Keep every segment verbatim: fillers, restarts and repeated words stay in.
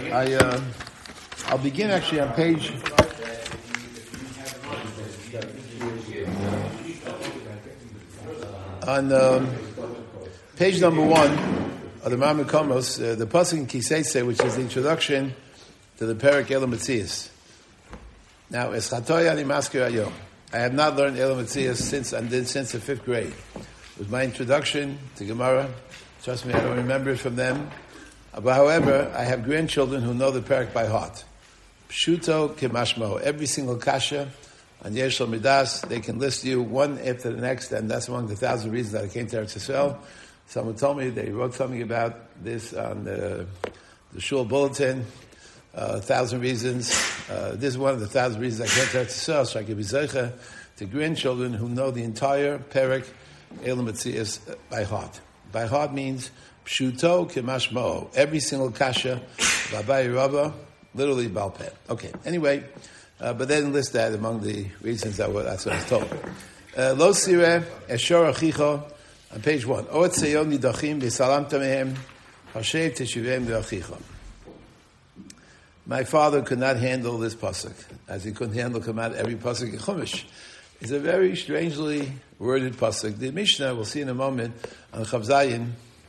I, uh, I'll begin actually on page... On um, page number one of the Ma'amar Komos, uh, the pasuk in Kiseise, which is the introduction to the Perek Elam Metzias. Now, Eschatoy Ani Masker Hayom. I have not learned Elam Metzias since I did since the fifth grade. It was my introduction to Gemara. Trust me, I don't remember it from them. But however, I have grandchildren who know the Perek by heart. Pshuto Kemashmo. Every single kasha on Yesh Lo Midas, they can list you one after the next, and that's among the thousand reasons that I came to Eretz Yisrael. Someone told me they wrote something about this on the, the Shul Bulletin, uh, a thousand reasons. Uh, this is one of the thousand reasons I came to Eretz Yisrael, so I could be zeicha to grandchildren who know the entire Perek Elam Metzias by heart. By heart means Pshuto Kemashmo. Every single kasha, Babai Rabba, literally Balpeh. Okay, anyway, uh, but they didn't list that among the reasons that were, that's what I was told. Lo Sireh, Eshor Achicho, on page one. Oet Seyon Nidachim, V'salam Tamehem, Hashem Teshivem V'achicho. My father could not handle this pasuk, as he couldn't handle come out every pasuk in Chumash. It's a very strangely worded pasuk. The Mishnah, we'll see in a moment, on Chav Zayin.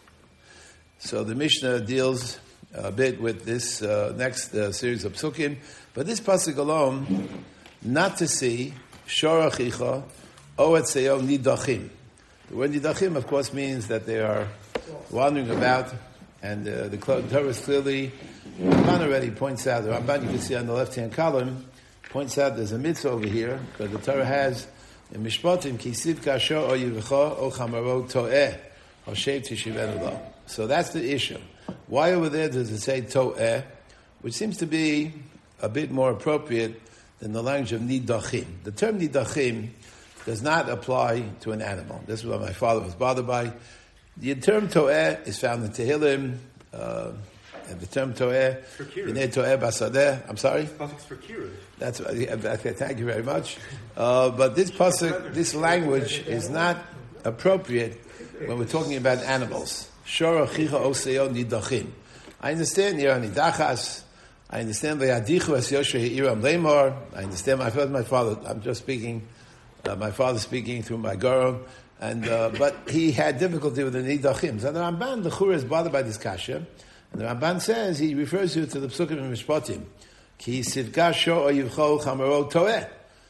So the Mishnah deals a bit with this uh, next uh, series of psukim, but this pasuk alone, not to see Shor Achicha Oet Seyon Nidachim. The word Nidachim, of course, means that they are wandering about, and uh, the Torah is clearly, Ramban already points out, the Ramban you can see on the left-hand column, points out there's a mitzvah over here, because the Torah has, in Mishpatim, Kisiv Kasher O Yivicha O Chamaro To'eh Hashem Tishivenu Lo. So that's the issue. Why over there does it say To'eh, which seems to be a bit more appropriate than the language of Nidachim. The term Nidachim does not apply to an animal. This is what my father was bothered by. The term To'eh is found in Tehillim, uh, and the term To'eh, B'nei To'eh Basadeh, I'm sorry? Pasuk's for Kiruv. That's okay, thank you very much. Uh, but this pasuk, this language is not appropriate when we're talking about animals. Shor Achicha O Seyon Nidachim. I understand Yera Nidachas. I understand Vayadichu Es Yosher Hiram Lemor. I understand my father, my father, I'm just speaking, uh, my father speaking through my guru. And, uh, but he had difficulty with the Nidachim. So the Ramban, the Chura, is bothered by this kasha. And the Ramban says, he refers you to the Psukim in Mishpatim. Ki Sivka Shor Yivcho Chamaro To'eh.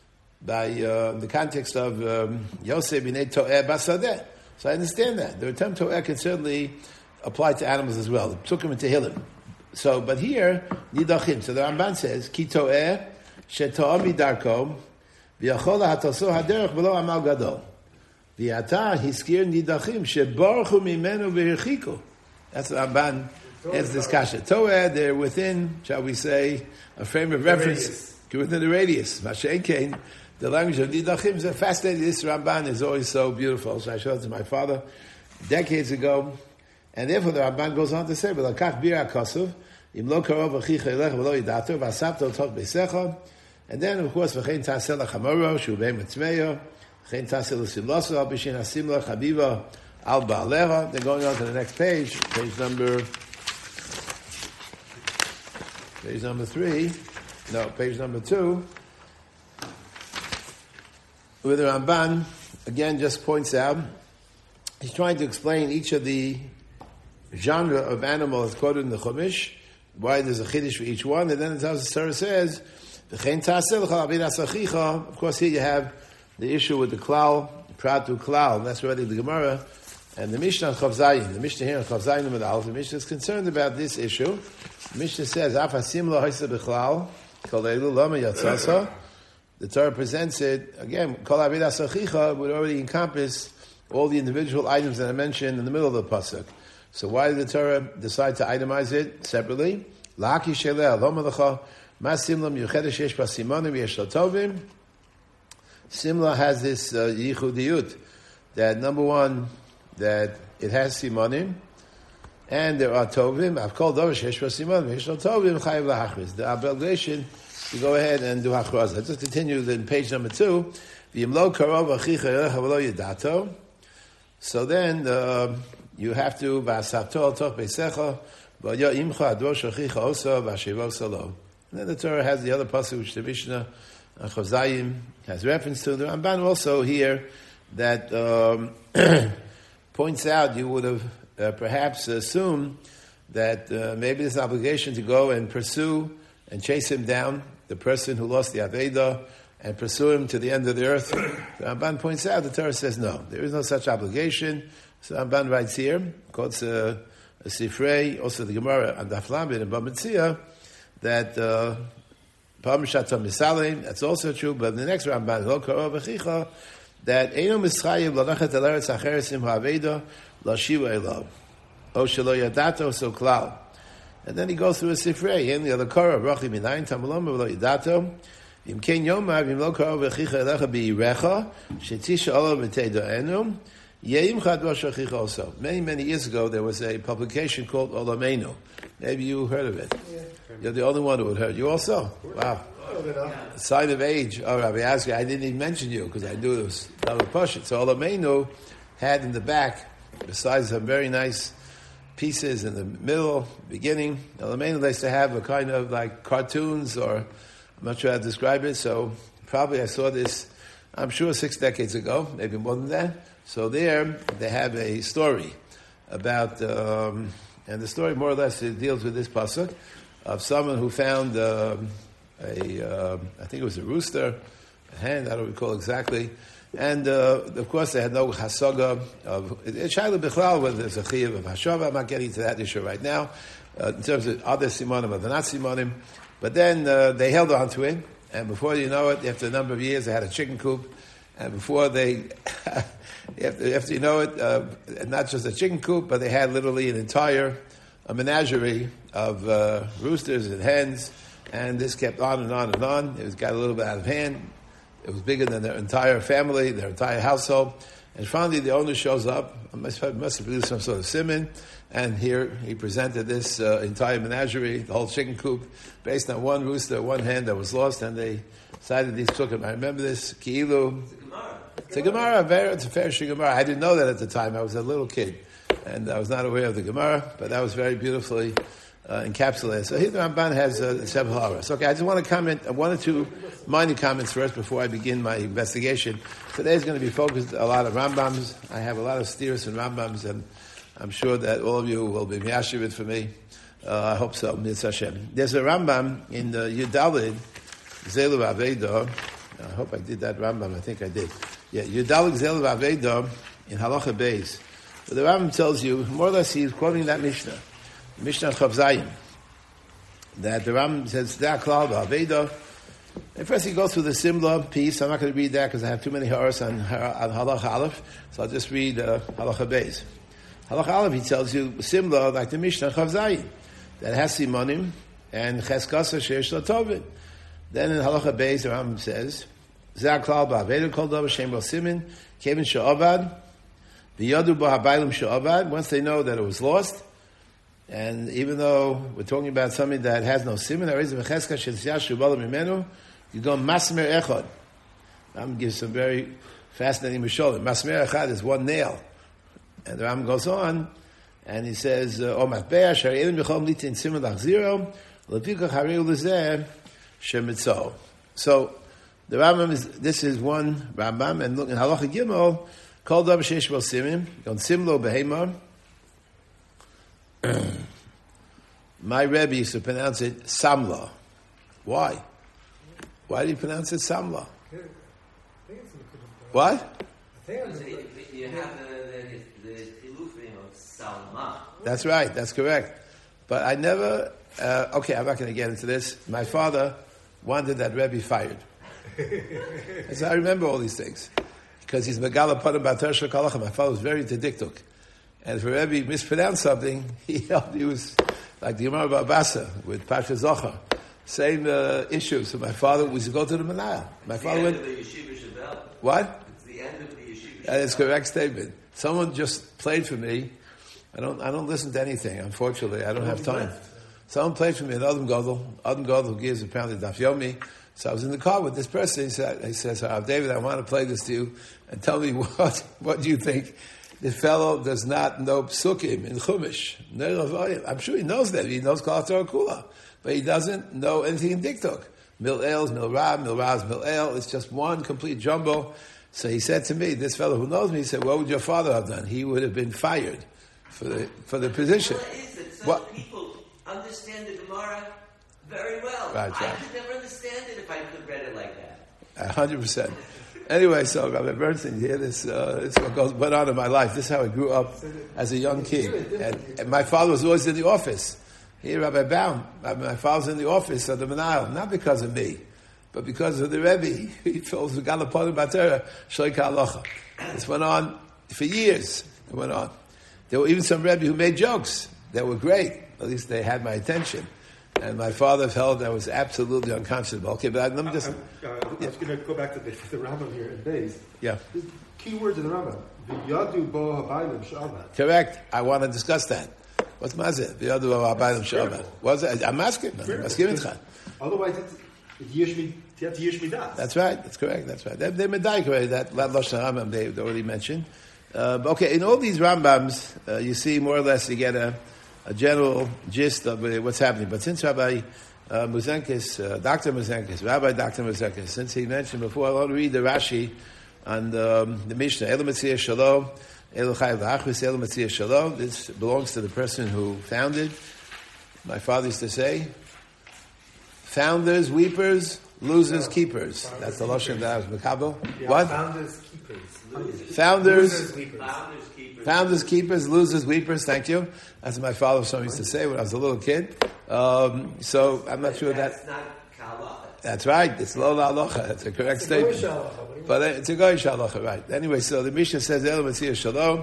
By uh, the context of um, Yosef B'nei To'eh Basadeh. So I understand that. The term To'eh can certainly apply to animals as well. The Psukim in Tehillim. So, but here, Nidachim. So the Ramban says, Ki To'eh Sheto'ah Midarko V'yachol HaToso HaDerech V'lo Amal Gadol. V'yata Hiskir Nidachim Shebarchu Mimenu V'yirchiku. That's the Ramban answers this kasha. To'eh, they're within, shall we say, a frame of reference, within the radius. Mashenkein, the language of Nidachim is fascinating. This Ramban is always so beautiful. So I showed it to my father decades ago. And therefore the Ramban goes on to say, V'lakach bira kasuv, im lo karov achicha elech v'lo yidato, v'asapto tot b'secha. And then, of course, v'chein taseh l'chamoro, shu be'em etzmeyo, v'chein taseh l'simloso, al b'shin asimla chabiva, al ba'alecha. Then going on to the next page, page number... Page number three, no, page number two, where the Ramban, again, just points out, he's trying to explain each of the genre of animal that's quoted in the Chumash, why there's a chiddush for each one, and then it tells, the Torah says, of course, here you have the issue with the klal, pratu klal, that's already the Gemara, and the Mishnah Chav Zayin, the Mishnah here in Chav Zayin Medal, the Mishnah is concerned about this issue. The Mishnah says, Af hasim lo haisa b'chlal, kol eilu lama yatzasa. The Torah presents it, again, kol avidas achicha would already encompass all the individual items that I mentioned in the middle of the pasuk. So why did the Torah decide to itemize it separately? La'aki sheleh, lo malacha, ma simla miyuchedesh yesh basimonim yesh latovim. Simla has this uh, yichudiyut, that number one, that it has simonim, and there are tovim. I've called over shesh v'simon. Yesh lo tovim chayiv lahachriz. The obligation to go ahead and do hachraz. Let's just continue in page number two. V'yim lo karov achicha elecha v'lo yedato. So then uh, you have to v'asavto al toch beisecha And then the Torah has the other pasuk which the Mishnah and Chazayim has reference to. The Ramban also here that um, points out you would have uh, perhaps assumed that uh, maybe there's an obligation to go and pursue and chase him down, the person who lost the Aveda, and pursue him to the end of the earth. The Ramban points out, the Torah says no, there is no such obligation. So Ramban writes here, quotes a, a Sifrei, also the Gemara and Daf Lamed and Bava Metzia, that uh, that's also true, but in the next Ramban, that Eino Mischayim Lalachet El Eretz Acheres Im Ha'aveda Lashiva Elav O Shelo Yadato So Klal. And then he goes through a Sifrei, in the other Korah, Brachi Minayin Tamalom V'lo Yadato Im Ken Yomav Im Lo Korah V'chicha Elecha B'yirecha Shetisha Olav V'teido Enu Yeim Chad V'shachicha also. Many, many years ago, there was a publication called Olamenu. Maybe you heard of it. Yeah. You're the only one who had heard. You also? Wow. A sign of age. Oh, Rabbi Asger, I didn't even mention you because I knew it was Rabbi Pashit. So Olamenu had in the back, besides some very nice pieces in the middle, beginning, Olamenu used to have a kind of like cartoons, or I'm not sure how to describe it. So probably I saw this, I'm sure six decades ago, maybe more than that. So there they have a story about, um, and the story more or less it deals with this pasuk of someone who found uh, a, uh, I think it was a rooster, a hen, I don't recall exactly, and uh, of course they had no hasaga of Shaila Bichlal, whether there's a chiyuv of hashava. I'm not getting to that issue right now uh, in terms of other simonim or the not simonim, but then uh, they held on to it, and before you know it, after a number of years, they had a chicken coop, and before they After, after you know it, uh, not just a chicken coop, but they had literally an entire a menagerie of uh, roosters and hens, and this kept on and on and on. It was, got a little bit out of hand. It was bigger than their entire family, their entire household. And finally, the owner shows up. I must have, must have been some sort of simon, and here he presented this uh, entire menagerie, the whole chicken coop, based on one rooster, one hen that was lost, and they decided these took him. I remember this, Ki'ilu. It's a Gemara, very, it's a fair Gemara. I didn't know that at the time. I was a little kid, and I was not aware of the Gemara, but that was very beautifully uh, encapsulated. So here the Ramban has uh, several hours. Okay, I just want to comment, uh, one or two minor comments first before I begin my investigation. Today is going to be focused a lot on Rambams. I have a lot of steers and Rambams, and I'm sure that all of you will be miyashivit for me. Uh, I hope so, Mitzvah Hashem. There's a Rambam in the Yudalid, Zelu Aveda. I hope I did that Rambam. I think I did. Yeah, Yudalid Zelu Aveda in Halacha Beis. So the Rambam tells you, more or less, he's quoting that Mishnah, Mishnah Chav Zayim, that the Rambam says, Da Klal Aveda. And first he goes through the Simla piece. I'm not going to read that because I have too many hours on, on Halacha Aleph, so I'll just read uh, Halacha Beis. Halacha Aleph, he tells you, Simla, like the Mishnah Chav Zayim, that has Simonim and Cheskasa Sheish Latovin. Then in Halacha Beis, the Rambam says, Zah Klal Ba'aveda Kol Davar Shem Bo Simin Kevin Sha'avad V'Yadu Ba'Habaylim Sha'avad. Once they know that it was lost, and even though we're talking about something that has no simin, there is a Mecheska Shetziyah Shubala Mimenu, you go Masmer Echad. Rambam gives some very fascinating Misholim. Masmer Echad is one nail, and the Rambam goes on, and he says, O Matbeah Shari Elim B'Chom Litin Simin Lachziro L'Pikach Hareu L'Zeh Shemitzo. So the Rambam is, this is one Rambam, and look in Halacha Gimel, Kol Davar Sheish Bo Simin, Gon Simlo Behema. My Rebbe used to pronounce it Samla. Why? Why did he pronounce it Samla? What? You have the, the, the Hilufim of Salma. That's right, that's correct. But I never, uh, okay, I'm not going to get into this. My father wanted that Rebbe fired. So I remember all these things. Because he's Megala Padam Batar Shekalacha. My father was very into Diktuk. And if a Rebbe mispronounced something, he, he was like the Gemara Babasa with Pasha Zohar. Same uh, issue. So my father was to go to the Manayah. My it's father the end went. Of the Yeshiva Shabbat. What? It's the end of the Yeshiva Shabbat. That is a correct statement. Someone just played for me. I don't. I don't listen to anything. Unfortunately, I don't have time. Someone played for me. An Adam Gadol. Adam Gadol gives apparently Daf Yomi. So I was in the car with this person. He said, "He says, oh, David, I want to play this to you, and tell me what what do you think." the fellow does not know psukim in Chumash. I'm sure he knows that. He knows Kol HaTorah Kula. But he doesn't know anything in Diktuk. Mil El's, Mil Rab, Mil Rab's, Mil El. It's just one complete jumble. So he said to me, this fellow who knows me, he said, what would your father have done? He would have been fired for the for the position. Well, is it? Some what? people understand the Gemara very well. Right, I right. could never understand it if I could read it like that. A hundred percent. Anyway, so Rabbi Bernstein, you hear this, uh, this is what goes, went on in my life. This is how I grew up as a young kid. And, and my father was always in the office. Here, Rabbi Baum, my father was in the office of the Menayel, not because of me, but because of the Rebbe. He told us, Galaponim Batera, Shoika Alocha. This went on for years. It went on. There were even some Rebbe who made jokes that were great. At least they had my attention. And my father felt that was absolutely unconscionable. Okay, but I, let me just... I'm, uh, I'm yeah. just going to go back to the, the Rambam here in Beis. Yeah. The key words in the Rambam. V'yadu bo habaylim sh'avad. Correct. I want to discuss that. What's mazeh? V'yadu bo habaylim sh'avad. What's it? I'm asking. I'm asking it. Otherwise, it's yishmi. That's yishmidas. That's right. That's correct. That's right. They, they medayik already. That Lashon Rambam they already mentioned. Uh, okay, in all these Rambams, uh, you see more or less you get a, a general gist of uh, what's happening. But since Rabbi uh, Muzenkis, uh, Doctor Muzenkis, Rabbi Doctor Muzenkis, since he mentioned before, I want to read the Rashi on the, um, the Mishnah. Elu Metzia Shalom, Elu Chayav L'Achris, Elu Metzia Shalom. This belongs to the person who founded. My father used to say, founders, weepers, losers, keepers. That's the Lashon that I was Mekabel. Yeah, What? Founders, keepers. Losers. Founders, Losers, weepers. Founders, keepers. Founders, keepers, losers, weepers. Thank you. That's what my father used to say when I was a little kid. Um, so I'm not sure That's that. not Kalacha. That's right. It's lo la alocha. That's a correct statement. But uh, it's a goyish halacha, right? Anyway, so the Mishnah says El Metzia Shalom.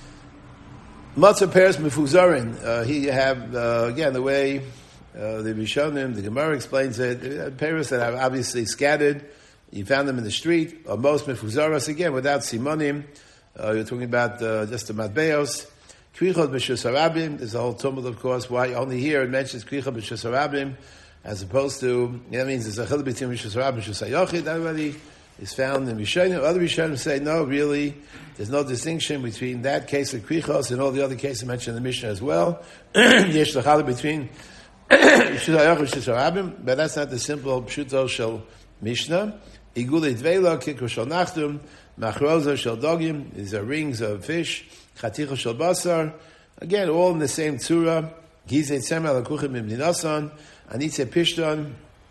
Matzah pairs mefuzarin. Uh, Here you have uh, again the way uh, the Rishonim, the Gemara explains it. Uh, pairs that are obviously scattered. You found them in the street, or most mefuzaras, again, without simonim. Uh, you're talking about uh, just the matbeos. Krichot b'shus harabim. There's a whole tumult, of course, why only here it mentions krichot b'shus harabim, as opposed to, that means there's a chiluk between b'shus harabim and b'shus hayochid. That already is found in Rishonim. Other Rishonim say, no, really, there's no distinction between that case of krichos and all the other cases mentioned in the Mishnah as well. Yesh l'chaluk between b'shus hayochid and b'shus harabim, but that's not the simple pshuto shel Mishnah. Igule dveila, kikro shel nachdum, machroza shel dogim, these are rings of fish, chaticha shel basar, again, all in the same tzura, gizei tzemel akuchim imdinasan, anitze pishton,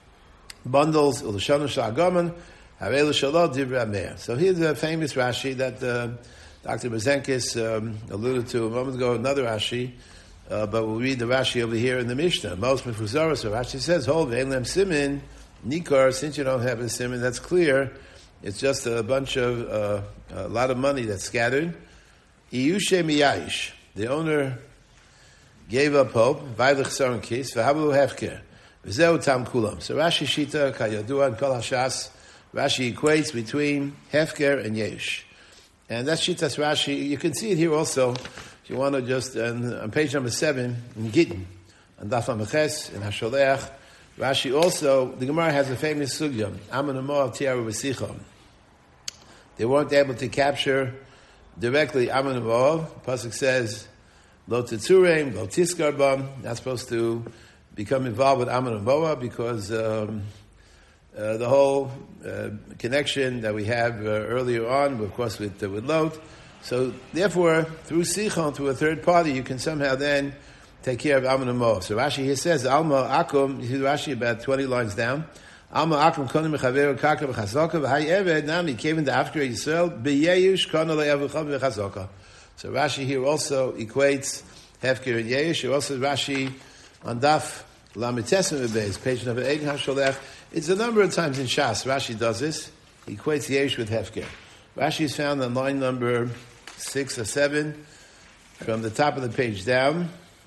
bundles, ulashanu shel agaman, harei l'shalot divrei ameir. So here's a famous Rashi that uh, Doctor Bezenkis um, alluded to a moment ago, another Rashi, uh, but we'll read the Rashi over here in the Mishnah. Most mefuzaros, so Rashi says, hold, ve'en lem simin, Nikar, since you don't have a simon, that's clear. It's just a bunch of, uh, a lot of money that's scattered. Iyushe miyayish. The owner gave up hope. Vaylich saron kis. V'hablu hefker. V'zeu tam kulam. So Rashi Shita, Kayadua, and Kol HaShas, Rashi equates between hefker and yesh. And that's Shita's Rashi. You can see it here also. If you want to just, on, on page number seven, in Gittin, on Daf HaMeches, in HaSholeach, Rashi also, the Gemara has a famous sugya, Aman Moav Tiaru V'Sicham. They weren't able to capture directly Aman Moav. Pasuk says, Lo Tetzureim, Lo Tiskarbam, not supposed to become involved with Aman Moav because um, uh, the whole uh, connection that we have uh, earlier on, of course, with, uh, with Lot. So, therefore, through Sichon, through a third party, you can somehow then take care of Ammon and Moab. So Rashi here says, Alma Akum, you see Rashi about twenty lines down, Alma Akum konim mechaver karka v'chazaka v'hay eved nami kevin da'afkir Yisrael b'yeyush kona le'avuchav v'chazaka. So Rashi here also equates hefker and yeyush. Here also Rashi on Daf Lamitesim Beis, page number eight in HaSholech. It's a number of times in Shas Rashi does this. He equates yeyush with hefker. Rashi is found on line number six or seven from the top of the page down.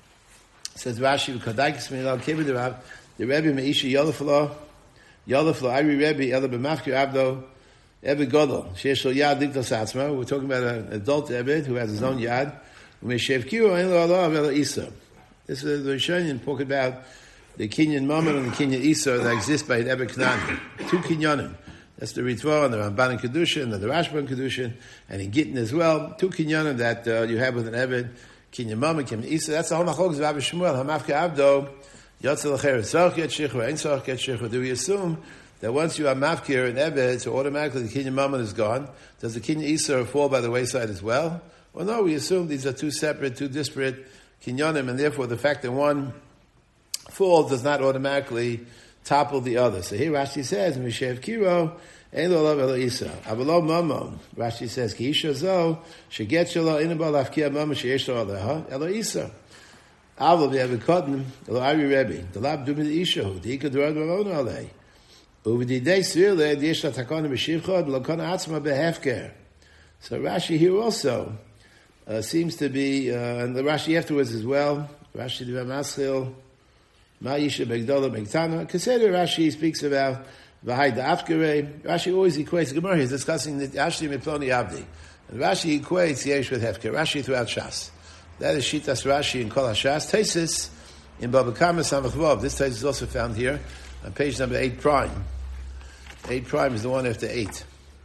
Says Rashi, "V'kadaikis minal kibud Rav the Rebbe meisha yolaflo yolaflo Iri Rebbe ela b'mafkir abdo Ebed Godol sheyesh lo yad digdos atzma." We're talking about an adult Ebed who has his own yad. U'meishevkiu ein lo alav ela isa. This is the Rishonim talk about the Kinyan Mammon and the Kinyan Isa that exist by an Ebed Knan. Two Kinyanim. That's the Ritva and the Ramban in Kedushin and the Rashba in Kedushin, and in Gittin as well. Two kinyanim that uh, you have with an Eved, kinyan mama, kinyan isa. That's the whole machlokes of Rabbi Shmuel. Hamafke Avdo, Yotzel Acher, Tzarch Yet Shichur, Ein Tzarch Yet Shichur. Do we assume that once you have mafkir and Eved, so automatically the kinyan mama is gone? Does the kinyan isa fall by the wayside as well? Well, no, we assume these are two separate, two disparate kinyanim, and therefore the fact that one falls does not automatically topple the other. So here Rashi says, Mishev Kiro, Ein Lo Lav Elo Isa. Avalo Mamon. Rashi says, Ki Isha Zo, Sheget Shelo Inabal Afkia Mama Sheyesh Lo Aleha, Elo Isa. Avlo V'Evet Kodim, Elo Ari Rebbe, Delab Dumi Isha Hu, Dika Dorad Ramona Alei. Uvididei Svirle, Yesh La Takona B'Shivcha, Lo Kona Atzma Behefker. So Rashi here also uh, seems to be, uh, and the Rashi afterwards as well, Rashi Diva Maschil, Ma'isha Begdola Begtana. Consider Rashi speaks about V'hai Da'afkere. Rashi always equates, Gemara is discussing the Ashli Miploni Abdi. And Rashi equates Yesh with Hefker. Rashi throughout Shas. That is Shitas Rashi in Kol HaShas. Tesis in Baba Kama Samach Vav. This tesis is also found here on page number eight prime. Eight prime is the one after eight.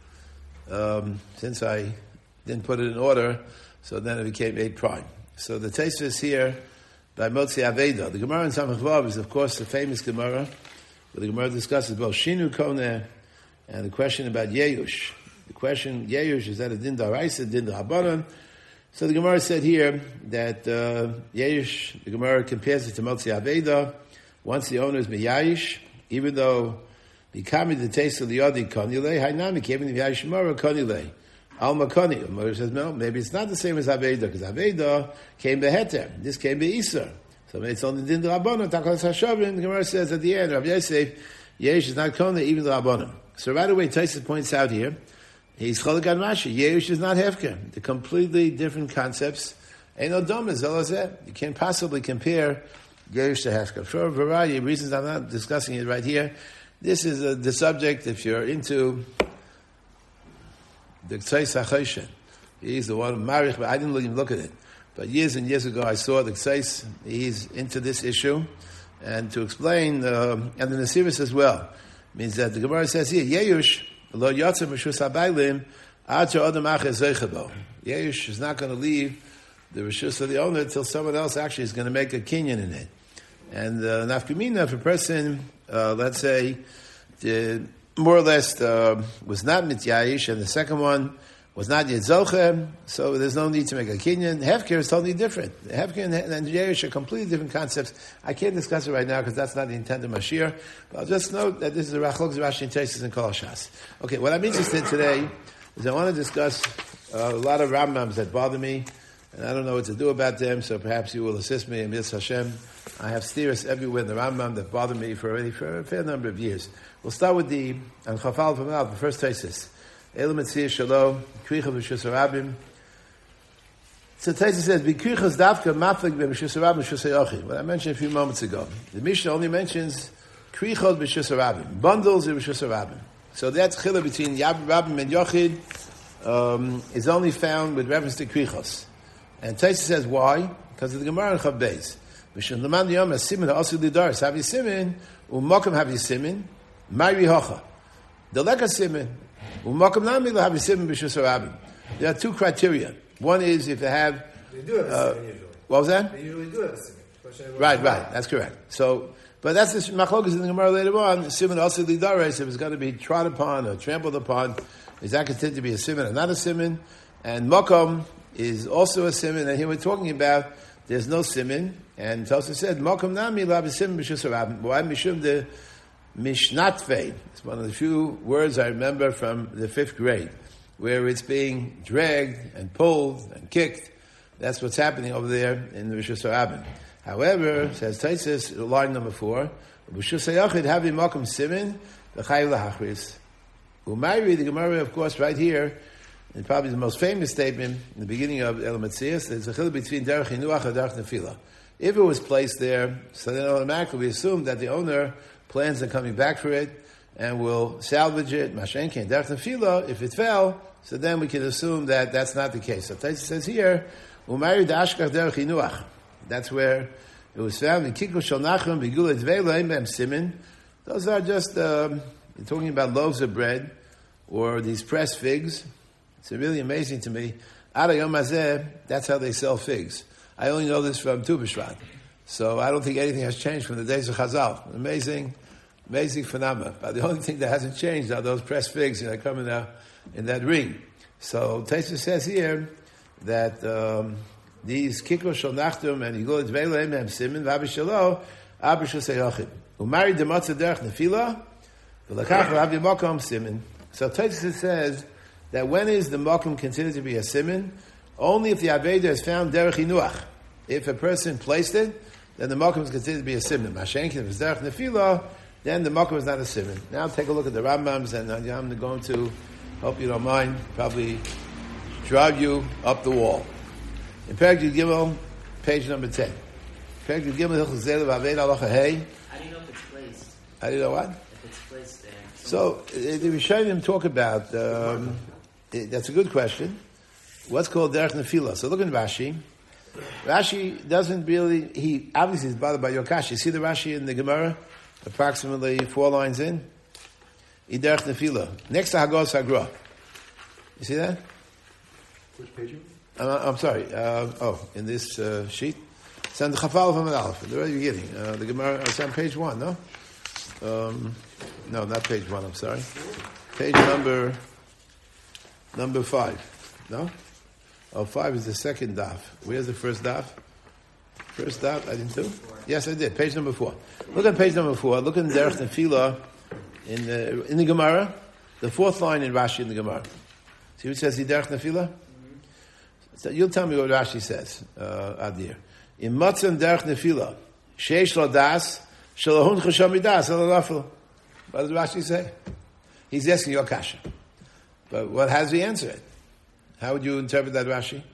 Um, since I didn't put it in order, so then it became eight prime. So the tesis here by Motzi Aveda. The Gemara in Samach Vav is, of course, the famous Gemara, where the Gemara discusses both Shinu Koneh and the question about Yeyush. The question, Yeyush, is that a Din Daraisa, Din Darabanan? So the Gemara said here that uh, Yeyush, the Gemara compares it to Motzi Aveda. Once the owner is Meyayish, even though the Kami the taste of the Yodi Konile, Hainami, even the Yayish Mara Konile. Alma Koni. The mother says, no, maybe it's not the same as Aveda, because Aveda came Beheter. This came Be'isa. So maybe it's only Din Rabbanon, Takos HaShavim. The Gemara says at the end, Rav Yosef, Yesh is not Koni, even the Rabbanon. So right away, Taisus points out here, he's Cholik on Rashi. Yesh is not Hefker. They're completely different concepts. Ain't no dumb as Elazeh. You can't possibly compare Yesh to Hefker. For a variety of reasons, I'm not discussing it right here. This is uh, the subject, if you're into the Ktseis HaChoshen. He's the one, Marich, but I didn't even look at it. But years and years ago, I saw the Ktseis. He's into this issue. And to explain, uh, and the Nesiris as well, means that the Gemara says here, Yeyush, lo yotzer mishus habaylim, ad she'odam acher zeichabo. Yeyush is not going to leave the rishus of the owner until someone else actually is going to make a kinyan in it. And uh, nafkamina, if a person, uh, let's say, the, more or less uh, was not mityayish, and the second one was not yet zochem, so there's no need to make a kinyan. Hefker is totally different. Hefker and, and Yerush are completely different concepts. I can't discuss it right now because that's not the intent of Mashiach, but I'll just note that this is a Rachlok Rashi and Taisus and Kol HaShas. Okay, what I'm interested in today is I want to discuss uh, a lot of Rambams that bother me, and I don't know what to do about them, so perhaps you will assist me in Mitzvah Hashem. I have steers everywhere in the Rambam that bother me for already for a fair number of years. We'll start with the and Chafal from the first Taisus. Elam Etzir Shalom, Kricha B'Shus Harabim. So Taisus says, B'Krichas Davka Maflik B'Shus Harabim Shus Hayochim. What I mentioned a few moments ago. The Mishnah only mentions Krichot B'Shus Harabim, bundles of B'Shus Harabim. So that's chila between Yab Rabim and Yochid um, is only found with reference to Krichos. And Taisus says, why? Because of the Gemara in Chav Beis. Mishon Leman Yom HaSimin HaOsu Lidaris Havi Simin U'Mokum Havi Simin Ma'ri Hocha Deleka Simin U'Mokum Nami Havi Simin B'Shus Harabim. There are two criteria. One is if they have... They do have a uh, simin usually. What was that? They usually do have a simin. Right, right. That's correct. So, but that's the machlokas in the Gemara later on. Simin also lidares, if it's going to be trod upon or trampled upon, is that considered to be a simin or not a simin? And mokom is also a simin. And here we're talking about there's no simin. And Tosa said, mokom nami la b'simin b'shus harabim. Why mishum the mishnatve? It's one of the few words I remember from the fifth grade, where it's being dragged and pulled and kicked. That's what's happening over there in the Rishus Harabim. However, says Taisus, line number four, B'Shus HaYachid havi makom simin v'chayiv lahachris. Umayri, the Gemara, of course, right here, and probably the most famous statement in the beginning of El Metzias, there's a chiluk between derech hinuach and derech nefila. If it was placed there, so then automatically we assume that the owner plans on coming back for it and will salvage it. Mashenkin derech nefila. If it fell, so then we can assume that that's not the case. So Taisus says here, Umayri da'ashkach derech hinuach. That's where it was found in Kikul Shel Nachum, B'Gula Dveila Eim B'Em Simin. Those are just, um, you're talking about loaves of bread, or these pressed figs. It's really amazing to me. Ada Yom Hazeh, that's how they sell figs. I only know this from Tu B'Shvat. So I don't think anything has changed from the days of Chazal. Amazing, amazing phenomenon. But the only thing that hasn't changed are those pressed figs that come in, the, in that ring. So Taisa says here that um, these kikro shel nachtum and yigol dveileim hem simin v'abishalo abishal seyochim. Umari dematza derech nefila v'lakach v'avi makom simin. So Taisa says that when is the makom considered to be a simin? Only if the aveda is found derech inuach. If a person placed it, then the makom is considered to be a simin. Mashenkin, if it's derech nefila, then the makom is not a simin. Now take a look at the Rambams, and I'm going to, hope you don't mind, probably drive you up the wall. In Perek Yud Gimel, page number ten. Perek Yud Gimel, Hilchos Zeh V'Aved Halacha Hey. How do you know if it's placed? How do you know what? If it's placed there. So, uh, the Rishonim talk about, um, it, that's a good question. What's called Derech Nefila? So look in Rashi. Rashi doesn't really, he obviously is bothered by your kasha. You see the Rashi in the Gemara? Approximately four lines in. Derech Nefila. Next to Hagos Hagra. You see that? Which page? Uh, I'm sorry. Uh, oh, in this uh, sheet. It's on the Chafal from an Aleph. The very beginning. Uh, the Gemara, it's on page one, no? Um, no, not page one, I'm sorry. Page number, number five. No? Oh, five is the second daf. Where's the first daf? First daf, I didn't do? Yes, I did. Page number four. Look at page number four. Look in Derech Nefila in the, in the Gemara. The fourth line in Rashi in the Gemara. See what it says, Derech Nefila? Mm-hmm. So you'll tell me what Rashi says, uh, Adir. In Matzon Derech Nefila, Sheish lo das, Shalahun chasham midas, alalafel. What does Rashi say? He's asking you a kasha. But what has he answered? How would you interpret that Rashi?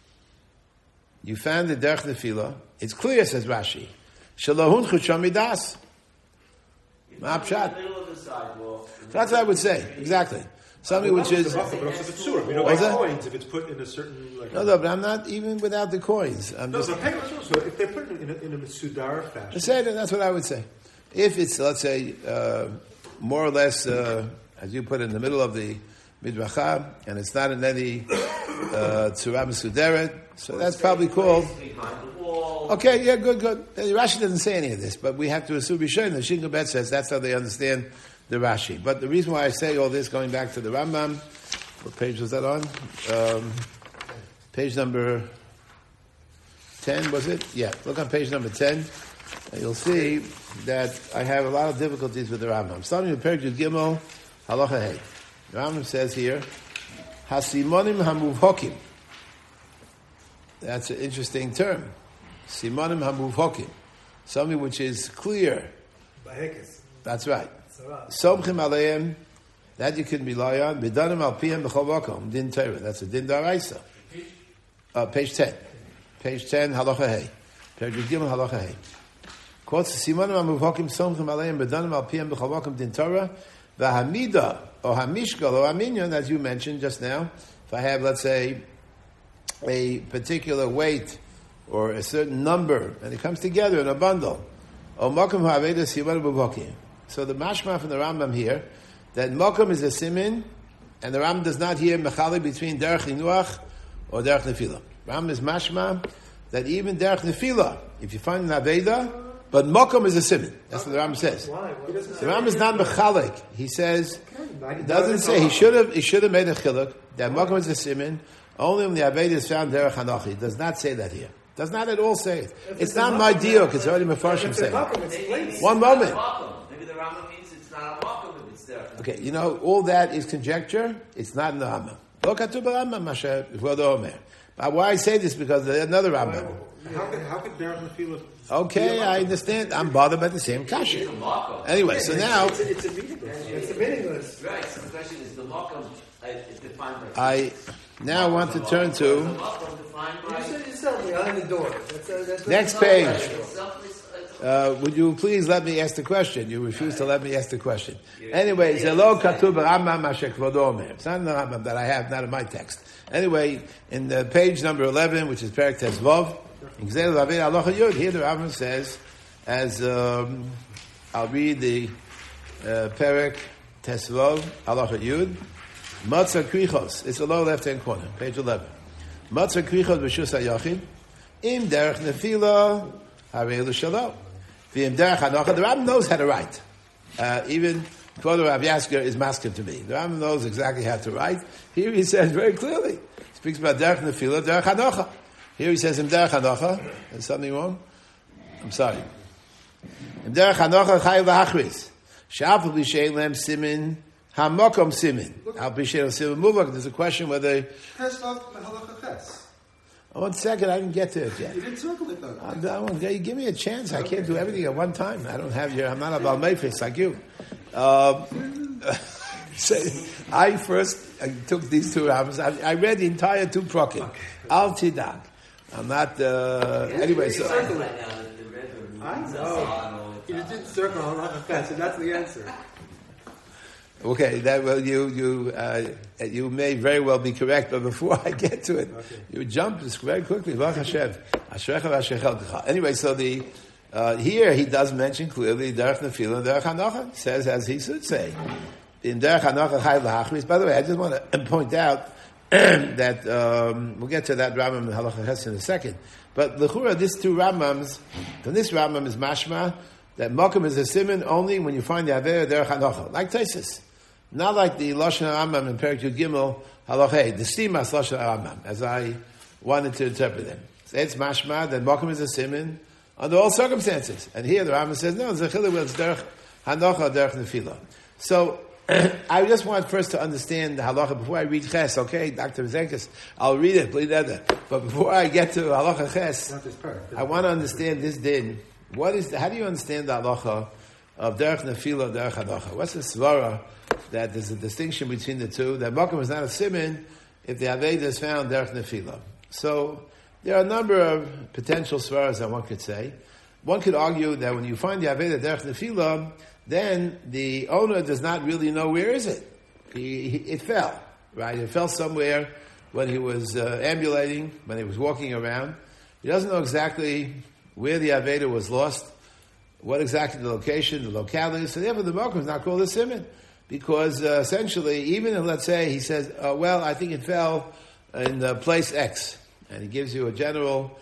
You found the Derech Nefila. It's clear, says Rashi. Shalahun chasham midas. Ma'apshat. That's what I would say. Exactly. Something which is... But also the tzura. You know, like coins, if it's put in a certain... Like, no, no, but I'm not even without the coins. I'm no, just, so, so if they put it in a, in a Sudar fashion... Say that, that's what I would say. If it's, let's say, uh, more or less, uh, as you put it, in the middle of the Midracha, and it's not in any uh, Tzura Mesuderet, so that's probably called... Okay, yeah, good, good. Uh, Rashi doesn't say any of this, but we have to assume Rishon. The Shin Bet says that's how they understand the Rashi. But the reason why I say all this, going back to the Rambam, what page was that on? Um, page number ten, was it? Yeah, look on page number ten, and you'll see that I have a lot of difficulties with the Rambam. Starting with Perek Yud Gimel, Halacha Hey. The Rambam says here, Hasimonim Hamuvhokim. That's an interesting term. Simonim Hamuvhokim. Something which is clear. That's right. Somchim Aleim, that you can rely on. Bidanim Al Piyam B'chol Vakom. Din Torah. That's a Din Daraisa. Uh, page ten. Page ten, Halacha Hey. Perek Yud Gimel, Halacha Hey. Quotes, Simonim Hamuvhokim, Somchim Aleim, Bidanim Al Piyam B'chol Vakom. Din Torah. V'hamida, or hamishkal, or haminyan, as you mentioned just now. If I have, let's say, a particular weight, or a certain number, and it comes together in a bundle. O makom ha'aveda siman b'vokim. So the mashma from the Rambam here, that makom is a simin, and the Rambam does not hear mechali between derech inuach or derech nefila. Rambam is mashma that even derech nefila, if you find an aveda, but makom is a simin. That's what the Rambam says. The Rambam is not mechalik. He says, it doesn't say, he should have, he should have made a chiluk, that makom is a simin, only when the aveda is found derech hanochi. It does not say that here. Does not at all say it. If it's not my deal, because already Mefarshim saying it. One moment. Maybe the Rambam means it's not a makom if it's there. Okay, you know, all that is conjecture. It's not in the Rambam. Lo katuv b'Rambam, Masha V'odo Omer. But why I say this, because there's another Rambam. How could, how could Derech Nefila... Okay, I understand. I'm bothered by the same kasha. Anyway, so now... It's a, it's a meaningless. It's a meaningless. Right, so the question is, the makom is defined by... I now want to turn to... The makom defined by... You said yourself behind the door. That's, uh, that's Next page. Uh, would you please let me ask the question? You refuse to let me ask the question. Anyway, Zelo Katuv Rambam Masha Kvodo Omer. It's not in the Rambam that I have, not in my text. Anyway, in the page number eleven, which is Perek Tezvov, here the Rambam says, as um, I'll read the uh, Perek Tezvov Halacha Yud, Matzah krichos. It's the lower left-hand corner, page eleven. Matzah krichos b'shus hayachid. Im derech nefila harei l'shalom. V'im derech hanocha. The Rambam knows how to write. Uh, even Kvod Rav Yasker is masculine to me. The Rambam knows exactly how to write. Here he says very clearly. He speaks about derech nefila, derech hanocha. Here he says im derech hanocha. There's something wrong? I'm sorry. Im derech hanocha chayav l'achris. Sha'afal b'shein lem simin hamakom simin. Al b'shein lem simin muvak. There's a question whether... Ches of the halacha ches. One second, I didn't get to it yet. You didn't circle it though. I don't, you give me a chance. I can't do everything at one time. I don't have your. I'm not a balmeifis like you. Um, so I first I took these two albums. I, I read the entire two prokim. Al Tidag. I'm not. Uh, anyway, so Circle it. I know. You didn't circle halacha ches, and that's the answer. okay. That well, you you uh, you may very well be correct, but before I get to it, Okay. you jump very quickly. Baruch Hashem. Ashrecha v'ashrechelkecha. Anyway, so the. Uh, here he does mention clearly derech nefila and derech hanocha. He says as he should say in derech hanocha chayv l'hachris. By the way, I just want to point out that um, we'll get to that Rambam in Halacha Ches in a second. But l'chura, these two Rambams, from this Rambam is mashma that makom is a siman only when you find the avera derech hanocha, like Taisus, not like the Lashon Rambam in Perek Yud Gimel Halacha, the Stimas Lashon Rambam, as I wanted to interpret them. So it's mashma that makom is a siman under all circumstances. And here the Rambam says, no, it's a chiluk with derech hanocha, derech nefila. So, I just want first to understand the halacha before I read ches, okay? Doctor Zenkis, I'll read it, please. But before I get to halacha ches, Not this part. I want to understand this din. What is, the, how do you understand the halacha of derech nefila, derech hanocha? What's the svara that there's a distinction between the two? That makom is not a siman if the aveda is found derech nefila. So, there are a number of potential svaras that one could say. One could argue that when you find the Aveda Derech Nefila, then the owner does not really know where is it. He, he, it fell, right? It fell somewhere when he was uh, ambulating, when he was walking around. He doesn't know exactly where the Aveda was lost, what exactly the location, the locality. So therefore the Mokum is not called a Siman. Because uh, essentially, even if, let's say, he says, uh, well, I think it fell in uh, place X. And he gives you a general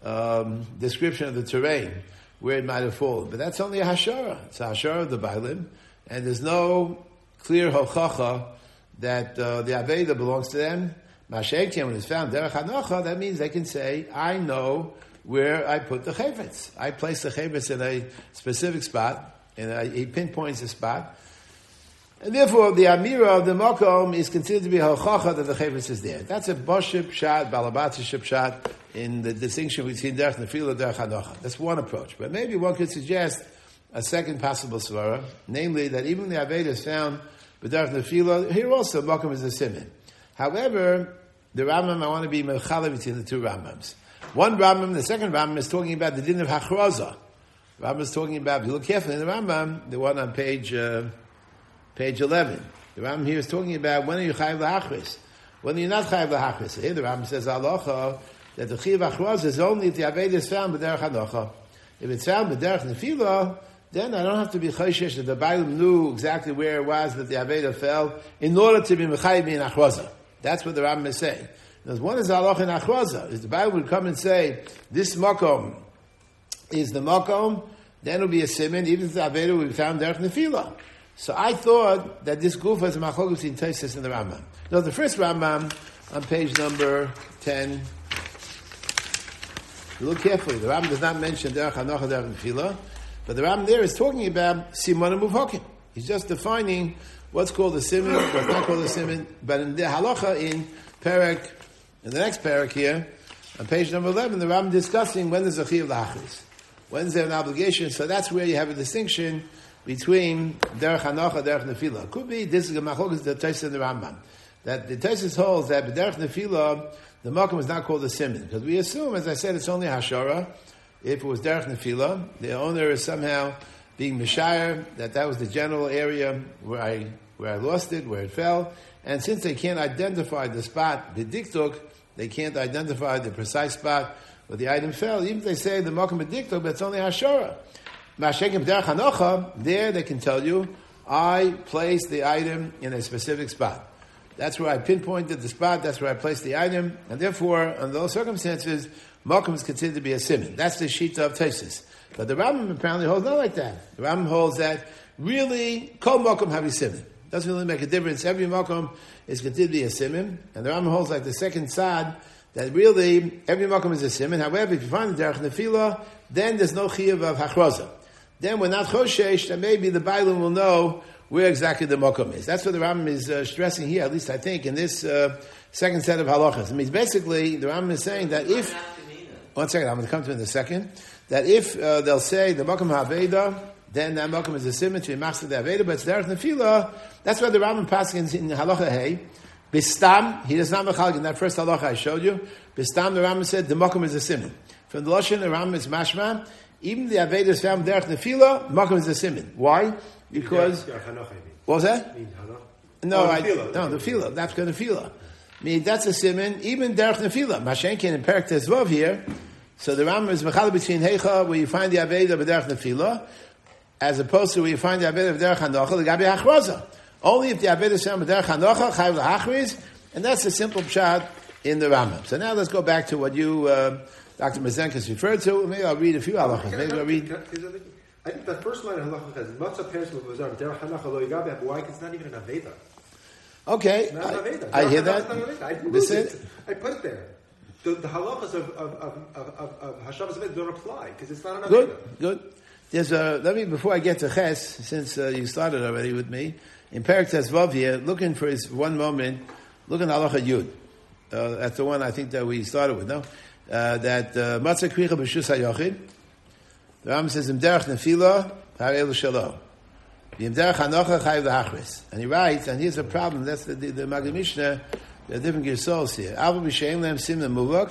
um, description of the terrain where it might have fallen. But that's only a hashara. It's a hashara of the Bailim. And there's no clear hochacha that uh, the Aveda belongs to them. Masha'ekiem, when it's found derech hanocha, that means they can say, I know where I put the chayvetz. I place the chayvetz in a specific spot, and I, he pinpoints a spot. And therefore, the Amira of the Makom is considered to be a hochacha that the chayvetz is there. That's a boship shot, balabatiship shot in the distinction between derech nefila and derech hanocha. That's one approach. But maybe one could suggest a second possible svara, namely that even the Aveda is found with derech nefila, here also Makom is a siman. However, the Rambam, I want to be mechala between the two Rambams. One Rambam, the second Rambam is talking about the din of hachroza. Rambam is talking about, if you look carefully in the Rambam, the one on page... Uh, Page eleven. The Rambam here is talking about when are you chayav l'achris? When are you not chayav l'achris? Here the Rambam says halacha that the chayav achros is only if the aveda is found b'derech hanocha. If it's found b'derech nefila, then I don't have to be chayshish that the Bailim knew exactly where it was that the aveda fell in order to be mechayiv in achroza. That's what the Rambam is saying. Because one is halacha in achroza. If the Bible would come and say this makom is the makom, then it will be a siman even if the aveda would be found derech nefila. So I thought that this goof was a machlokes in Tosfos in the Rambam. No, the first Rambam on page number ten. Look carefully. The Rambam does not mention derech hanocha derech nefila, but the Rambam there is talking about simanim muvhakim. He's just defining what's called a siman, what's not called a siman. But in the halacha in Perek, in the next Perek here, on page number eleven, the Rambam discussing when there's a chiyuv l'achris, when is there an obligation. So that's where you have a distinction between derech hanocha, derech nefila. Could be this is a machlokes the Tosfos and the Rambam that the Tosfos holds that derech nefila the makom is not called a siman because we assume, as I said, it's only hashara. If it was derech nefila, the owner is somehow being mishayir that that was the general area where I where I lost it, where it fell, and since they can't identify the spot b'diktuk, they can't identify the precise spot where the item fell. Even if they say the makom b'diktuk, but it's only hashara. Mashekim derech hanocha, there they can tell you, I placed the item in a specific spot. That's where I pinpointed the spot. That's where I placed the item. And therefore, under those circumstances, Mokum is considered to be a siman. That's the Shita of Tosfos. But the Rambam apparently holds not like that. The Rambam holds that really, Kol Mokum have a siman. Doesn't really make a difference. Every Mokum is considered to be a siman. And the Rambam holds like the second Sad, that really, every Mokum is a siman. However, if you find the Derech Nefila, then there's no Chiyuv of Hachroza. Then we're not Choshesh, then maybe the Bailim will know where exactly the Mokum is. That's what the Rambam is uh, stressing here, at least I think, in this uh, second set of halachas. It means basically, the Rambam is saying that if... One second, I'm going to come to it in a second. That if uh, they'll say the Mokum HaAveda, then that Mokum is a symmetry, Machzor the Aveda, but it's Derech Nefila. That's why the Rambam passes in Halacha Hey. Bistam, he does not mechalek in that first halacha I showed you. Bistam, the Rambam said, the Mokum is a siman. From the Lashon, the Rambam is mashma. Even the Aveda is found Derech Nefila, Mokum is a siman. Why? Because... What was that? No, oh, I, fila, no, the Fila. That's going to Fila. I mean, that's a siman, even Derech Nefila. Mashenkin in Perek Tezvav here. So the Rambam is mechalek between Heicha, where you find the Aveda of Derech Nefila, as opposed to where you find the Aveda of Derech Hanocha, the Gabi Hachraza. Only if the Aveda is found Derech Hanocha, Chayav L'Hachriz, and that's a simple pshat in the Rambam. So now let's go back to what you, uh, Doctor Mazenkas referred to. Maybe I'll read a few halachas. Maybe I'll read... I think the first line of halacha says, Matzah Peres Muvazar, Derech Hanocha Lo Yigabi, why? It's not even an Aveda. Okay, Not an Aveda. I, I hear that. I, This it. I put it there. The, the halachas of, of, of, of, of Hashavas Aveda don't apply, because it's not an Aveda. Good, good. There's a, let me, before I get to Ches, since uh, you started already with me, in Perek Tezvav here, looking for his one moment, look at Halacha Yud. Uh, that's the one I think that we started with, no? Uh, that Matzah Kricha B'Shus HaYochid. The Rambam says, Im Derech Nefila, Harei L'Shalom. Im Derech Hanocha, Chayav L'Hachris. And he writes, and here's a problem, that's the, the, the Maggid Mishneh, there are different Gersos here. Abu B'She'en Lem Simen Muvak,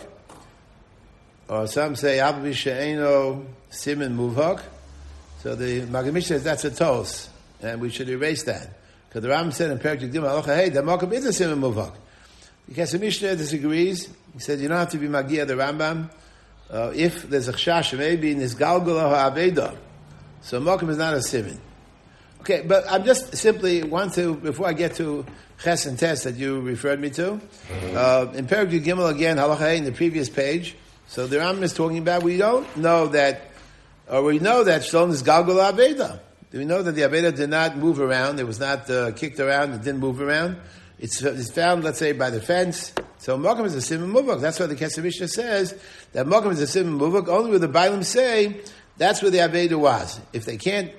or some say, Abu B'She'eno Simen Muvak. So the Maggid Mishneh says that's a tos, and we should erase that. Because the Rambam said in Perek Yudgim Halacha Hey, the Mokum is a Simen Muvak. Because the Mishnah disagrees. He said you don't have to be Magia the Rambam. Uh, if there's a chashash, maybe in this Galgula HaAveda, so Mokum is not a Simen. Okay, but I'm just simply want to, before I get to Ches and Tes that you referred me to, uh, in Perek Yudgim again, Halacha Hey, in the previous page, so the Rambam is talking about, we don't know that, or we know that Shalom is Galgula HaAveda. We know that the Aveda did not move around. It was not uh, kicked around. It didn't move around. It's, it's found, let's say, by the fence. So Mokum is a Simen Muvak. That's why the Kesef Mishnah says that Mokum is a Simen Muvak. Only where the Bailim say that's where the Aveda was. If they can't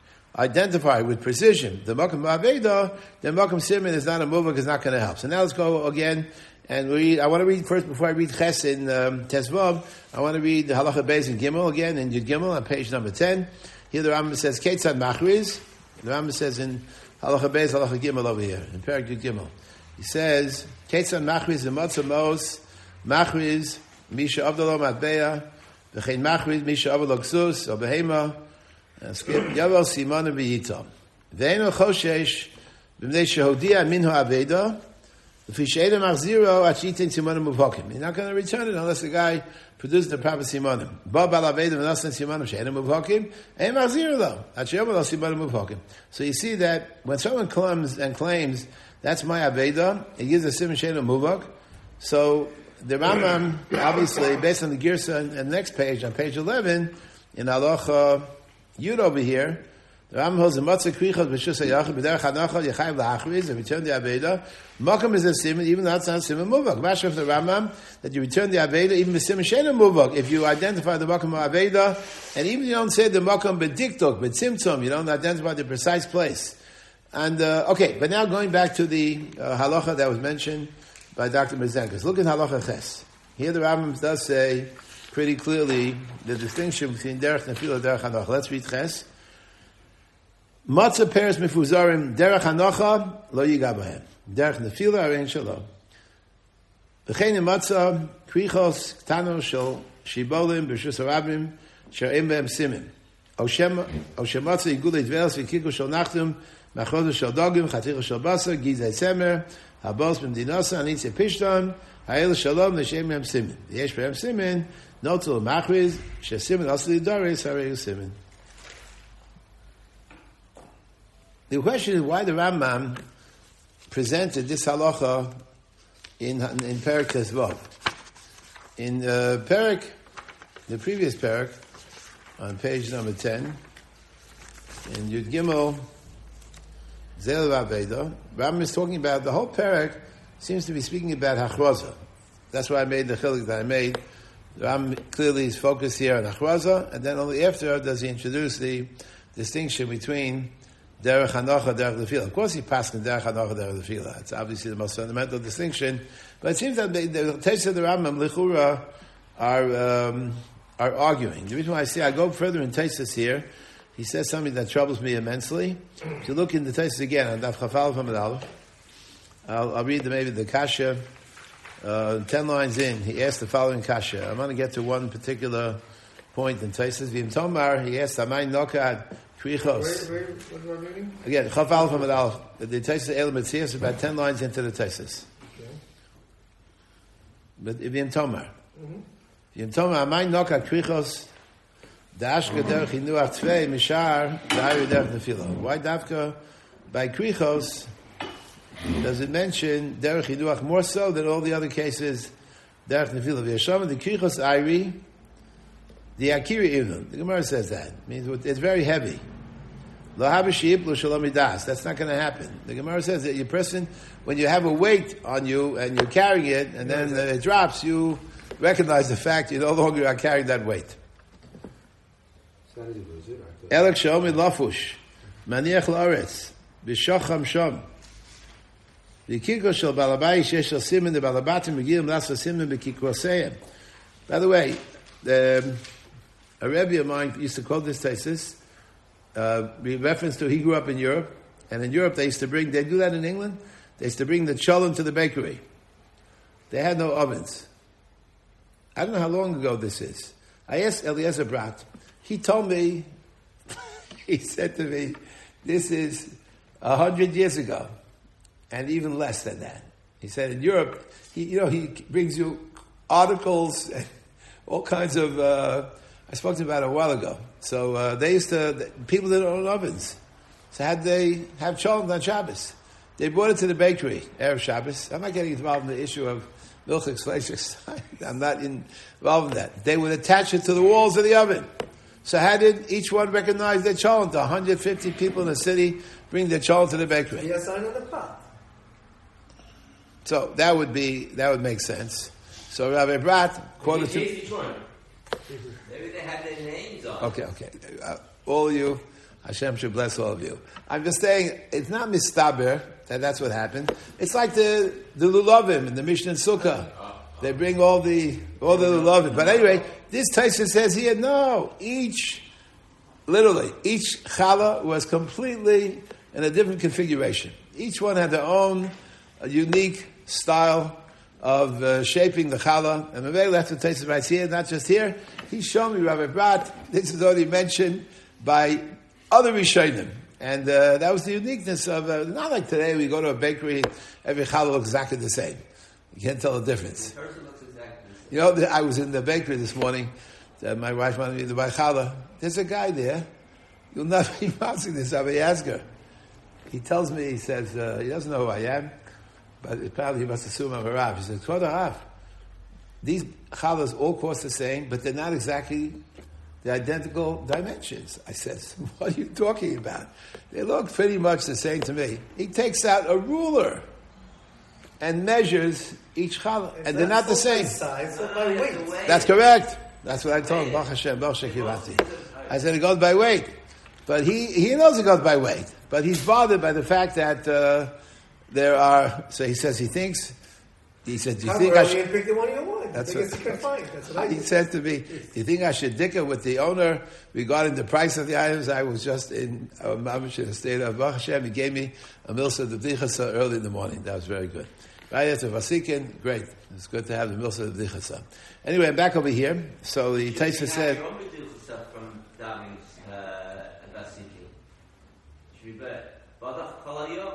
identify with precision the Mokum Aveda, then Mokum Simen is not a Muvak. Is not going to help. So now let's go again and read. I want to read first before I read Ches in um, Tezvav. I want to read the Halacha Beis in Gimel again in Yud Gimel on page number ten. Here the Rambam says, Ketzad Machriz. The Rambam says in Halacha Beis, Halacha Gimel over here, in Perek Yud Gimel. He says, Ketzad Machriz, the Matzah Mos, Machriz, Misha Avdalo Matbeya, V'chein Machriz, Misha Avdalo Ksus, or Behema, skip, Yavel Simon V'yitam. V'eino Choshesh, V'mnei Shehodia Minho Aveda, V'fi She'edem Achziro, Achitin Simonim Muvhokim. You're not going to return it unless the guy produced the proper Simonim. Ba Bal Aveda V'nasan Simonim She'edem Muvhokim, Eim Achziro though. Achiyom Lo Simonim Muvhokim. So you see that when someone claims and claims, that's my Aveda, it gives a Simon She'edem Muvhok. So the Rambam, obviously, based on the Girsa and the next page, on page eleven, in Halacha Yud over here, the Rambam holds a Matzah Krichot B'Shus HaYachid B'derech Hanocha Yechayev L'Hachriz, and return the Aveda. Mokum is a Simon, even though it's not a Simon Muvhok. Mashra the Rambam, that you return the Aveda, even the Simon She'edem Muvhok, if you identify the Mokum Aveda, and even you don't say the Mokum B'Diktok, B'Tzimtzum, you don't identify the precise place. And, uh, okay, but now going back to the uh, halacha that was mentioned by Doctor Mazenkas. Look at halacha ches. Here the Rambam does say pretty clearly the distinction between derech nefila and derech hanocha. Let's read ches. Matzah peres mifuzarim derech hanocha lo yiga bahem. Derech nefila arein shalom. V'chein matzah krichos ktano shel shibolim b'shus harabim she'im behem simim. Oshem matzah yigulei dvelos v'kiku shel nachtum Machodu shel dogim, chaticha shel basar, gizay semer, habos b'mdinasa, anitzeh pishton, ha'el shalom, l'shem mehem simen. Yesh behem simen, notul machriz, she simen also lidoris, harei simen. The question is why the Rambam presented this halacha in in Perek Tezvav. In uh, Perek, the previous Perek, on page number ten, in Yud Gimel, Zel Vaveda, Rambam is talking about the whole Perek seems to be speaking about Hachraza. That's why I made the chilik that I made. Rambam clearly is focused here on Hachraza, and then only after does he introduce the distinction between Derech Hanocha, Derech Lefila. Of course he passed in Derech Hanocha, Derech Lefila. It's obviously the most fundamental distinction. But it seems that the, the text of the Rambam, Lechura, are, um, are arguing. The reason why I say I go further in Taisus here, he says something that troubles me immensely. If you look in the Taisus again, on Daf Chafal from Aleph, I'll, I'll read the, maybe the Kasha, uh, ten lines in, he asked the following Kasha. I'm going to get to one particular point in Taisus. V'im Tomar, he asked, Amay Nokad, Krichos. Where, where, what am I reading? Again, Chafal from Aleph, the Taisus Elam Metzias is about ten lines into the Taisus. Okay. But V'im Tomar. V'im Tomar, Amay Nokad, Krichos, Dashka derech hinuach tvei mishar da'ayu derech nefila. Why dafka by krichos does it mention derech hinuach more so than all the other cases derech nefila? V'yasham the krichos ayri the akiri imnun. The Gemara says that it means it's very heavy. Lo habashib lo shalom midas. That's not going to happen. The Gemara says that your person, when you have a weight on you and you're carrying it and then it drops, you recognize the fact you no longer are carrying that weight. Elek Shomi Lafush, Maniach La'aretz, B'Shacham Shom. V'Kiko Shel Balabai Shesh Shel Simen the Balabatim Megilum Lasa Simen B'Kikroseim. By the way, the, a Rebbe of mine used to quote this thesis, uh, in reference to he grew up in Europe, and in Europe they used to bring, they do that in England, they used to bring the cholent to the bakery. They had no ovens. I don't know how long ago this is. I asked Eliezer Brat. He told me, he said to me, this is a hundred years ago, and even less than that. He said in Europe, he, you know, he brings you articles and all kinds of, uh, I spoke to him about it a while ago. So uh, they used to, people didn't own ovens. So had they have cholent on Shabbos? They brought it to the bakery, Erev Shabbos. I'm not getting involved in the issue of milchik fleishes. I'm not involved in that. They would attach it to the walls of the oven. So how did each one recognize their cholent? one hundred fifty people in the city bring their cholent to the bakery. He has sign on the pot. So that would be, that would make sense. So Rabbi Brat quoted to... Each one. Maybe they had their names on. Okay, okay. Uh, all of you, Hashem should bless all of you. I'm just saying, it's not mistaber that that's what happened. It's like the, the lulavim in the Mishnah and Sukkah. They bring all the all the lulavim. But anyway, this Taisa says here, no, each, literally, each challah was completely in a different configuration. Each one had their own uh, unique style of uh, shaping the challah. And maybe that's what Taisa writes here, not just here. He's shown me, Rabbi Brat, this is already mentioned by other Rishonim. And uh, that was the uniqueness of, uh, not like today, we go to a bakery, every challah looks exactly the same. You can't tell the difference. The person looks exactly the same. You know, I was in the bakery this morning. Uh, my wife wanted me to buy challah. There's a guy there. You'll not be passing this. I ask her. He tells me, he says, uh, he doesn't know who I am, but apparently he must assume I'm a Rav. He says, Kvod Rav, these challahs all cost the same, but they're not exactly the identical dimensions. I said, what are you talking about? They look pretty much the same to me. He takes out a ruler and measures each challah, and they're not the same. Size, so by weight. That's correct. That's what I told him. Baruch Hashem, Baruch Shekivati. I said it goes by weight, but he he knows it goes by weight. But he's bothered by the fact that uh, there are. So he says he thinks. He said, "Do you think I should pick the one you want? That's what what, you can find. That's what I he did. said to me. Do you think I should dicker with the owner regarding the price of the items? I was just in a mamish in a state of Baruch Hashem. He gave me a milsa of the bdichasa early in the morning. That was very good. Right after Vasikin, great. It's good to have the milsa of the bdichasa. Anyway, I'm back over here. So the Taisa said. You want me to do stuff from Darming's Vasikin? Should be better. Badach Kalayom.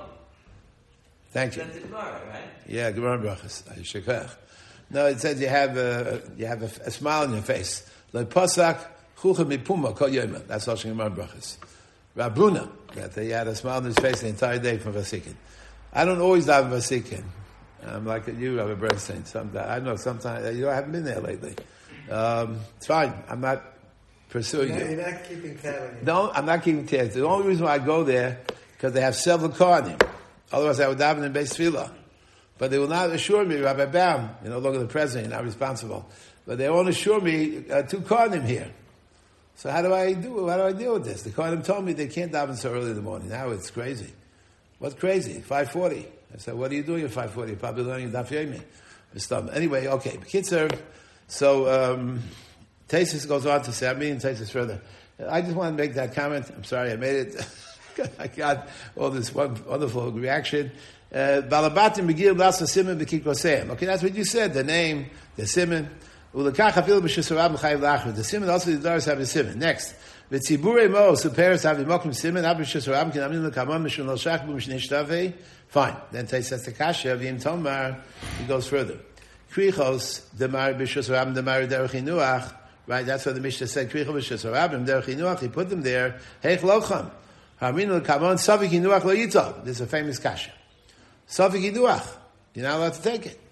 Thank you. That's the Gemara, right? Yeah, Gemara brachas. Shekach. No, it says you have a, you have a, a smile on your face. Like pasak chucha mipuma kol yoma. That's also Gemara brachas. Rabruna, that he had a smile on his face the entire day from Vasikin. I don't always daven Vasikin. I'm like you, Rabbi Bernstein. Sometimes I know. Sometimes you know, I haven't been there lately. Um, it's fine. I'm not pursuing you're not, you. You're not keeping tabs. No, I'm not keeping tabs. The only reason why I go there because they have several Kohanim. Otherwise, I would daven in Beis Tefillah. But they will not assure me, Rabbi Baum, you're no longer the president, you're not responsible. But they won't assure me uh, two Kohanim here. So how do I do? How do I deal with this? The Kohanim told me they can't daven so early in the morning. Now it's crazy. What's crazy? five forty. I said, what are you doing at five forty? You're probably learning Daf Yomi. Anyway, okay. B'kitzur, so um, Taisus goes on to say, I'm meaning Taisus further. I just want to make that comment. I'm sorry I made it. I got all this wonderful reaction. Balabatim begir lasa simen b'kikroseim. Okay, that's what you said. The name, the simen. Ulekach afil b'shisarab m'chayiv lachrid. The simen also the daughters have a simen. Next. V'tzibure mo, so parents have a mokum simen, ab b'shisarab, kin amin l'kamon, mishun l'shach, b'mishin ishtaveh. Fine. Then Taisus the kasha, v'im tomar, he goes further. Krichos, demar b'shisarab, demar derech inuach. Right, that's what the Mishnah said. Krichos b'shisarab, derech inuach, he put them there. Heich locham. Hamin l'kamon, savik inuach lo yitol. This is a famous kasha. Safik yiduach. You're not allowed to take it.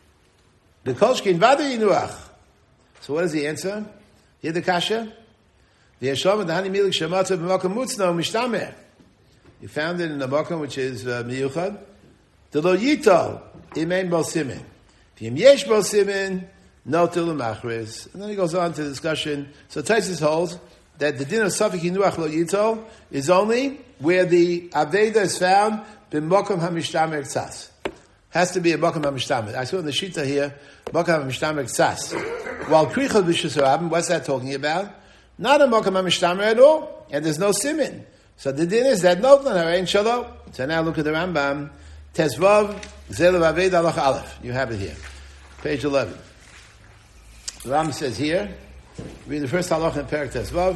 The kolshkin vada yiduach. So what is the answer? Here the kasha. The Yeshom and the Hani Milik Shemata b'makom mutzno mishtamer. You found it in the makom which is uh, miyuchad. The lo yitol imein bol simin. V'yim yesh bol simin no til machris. And then he goes on to the discussion. So Taisus holds that the din of Safik yiduach lo yitol is only where the aveda is found. B'mokum hamishtamer tzas. Has to be a mokum hamishtamer. I saw in the shita here, mokum hamishtamer tzas. While krichot b'shusarabim, what's that talking about? Not a mokum hamishtamer at all. And there's no simin. So the din is that no, there ain't shalom. So now look at the Rambam. Tezvav, zelav aved alach aleph. You have it here. Page eleven. The Rambam says here, read the first halach in Perek Tezvav.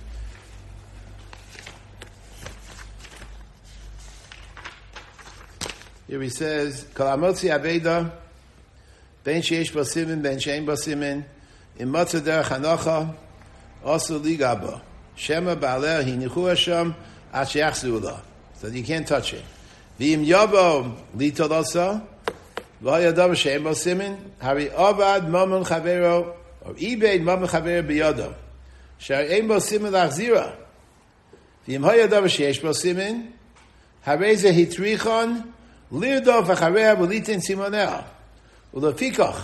Here he says, Kol amotzi aveda, ben sheish bo simin, ben shein bo simin, im motza derech hanocha, osu ligaba, shema ba'aleh hinichu Hashem, at sheyachzu ula. So you can't touch it. V'im yabo litol osa, v'hayadav shein bo simin, hari obad momon chavero, or ibeid momon chavero b'yodo, shar ein bo simin lachzira. V'im hayadav sheish bo simin, hareze hitrichon, Lirdo v'chareh b'litin simoneh u'lefikach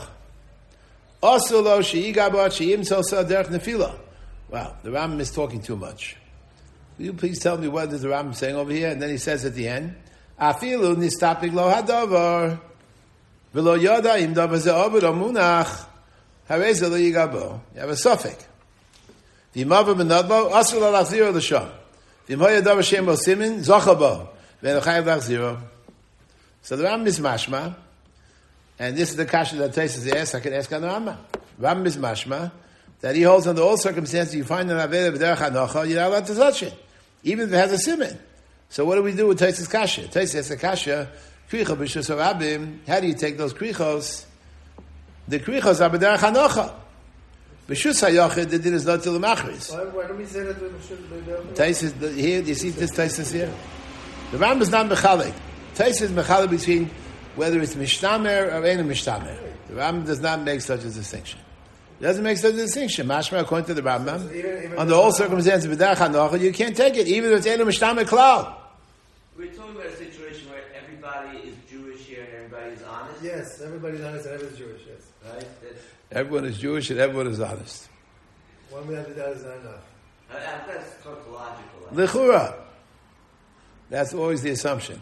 also lo sheyigabat sheyimtzol sa derech nefila. Wow, the Rambam is talking too much. Will you please tell me what is the Rambam saying over here? And then he says at the end, Afilu nistapik lo hadavar v'lo yoda im davar ze'obed o munach harei ze lo yigabo. You have a suffix. V'imava b'nadbo also lo lachziro l'sham. V'im hoya davar shem bo simin zochabo v'enechayev lachziro. So the Rambam is mashma, and this is the kasha that Taisus asks. I can ask on the Rambam. Rambam is mashma that he holds under all circumstances. You find an aveda b'derech hanocha, you're not allowed to touch it, even if it has a siman. So what do we do with Taisus kasha? Taisus asks the kasha, kricha b'shus harabim. How do you take those krichos? The krichos are b'derech hanocha. B'shus hayachid, the din is not till the machris. Why don't we say that with b'shus? Taisus here. Do you see this Taisus here? The Rambam is not mechalek. Taisus is mechalek between whether it's mishtamer or ain't a mishtamer. The Rambam does not make such a distinction. It doesn't make such a distinction. Mashma, according to the Rambam, so even, even under all circumstances, b'derech hanocha, you can't take it, even if it's ain't a mishtamer klal. We're talking about a situation where everybody is Jewish here and everybody is honest. Yes, everybody's honest and everybody's Jewish. Yes, right. That's, everyone is Jewish and everyone is honest. One without the doubt is not enough. uh, that's tautological. L'chura. That's always the assumption.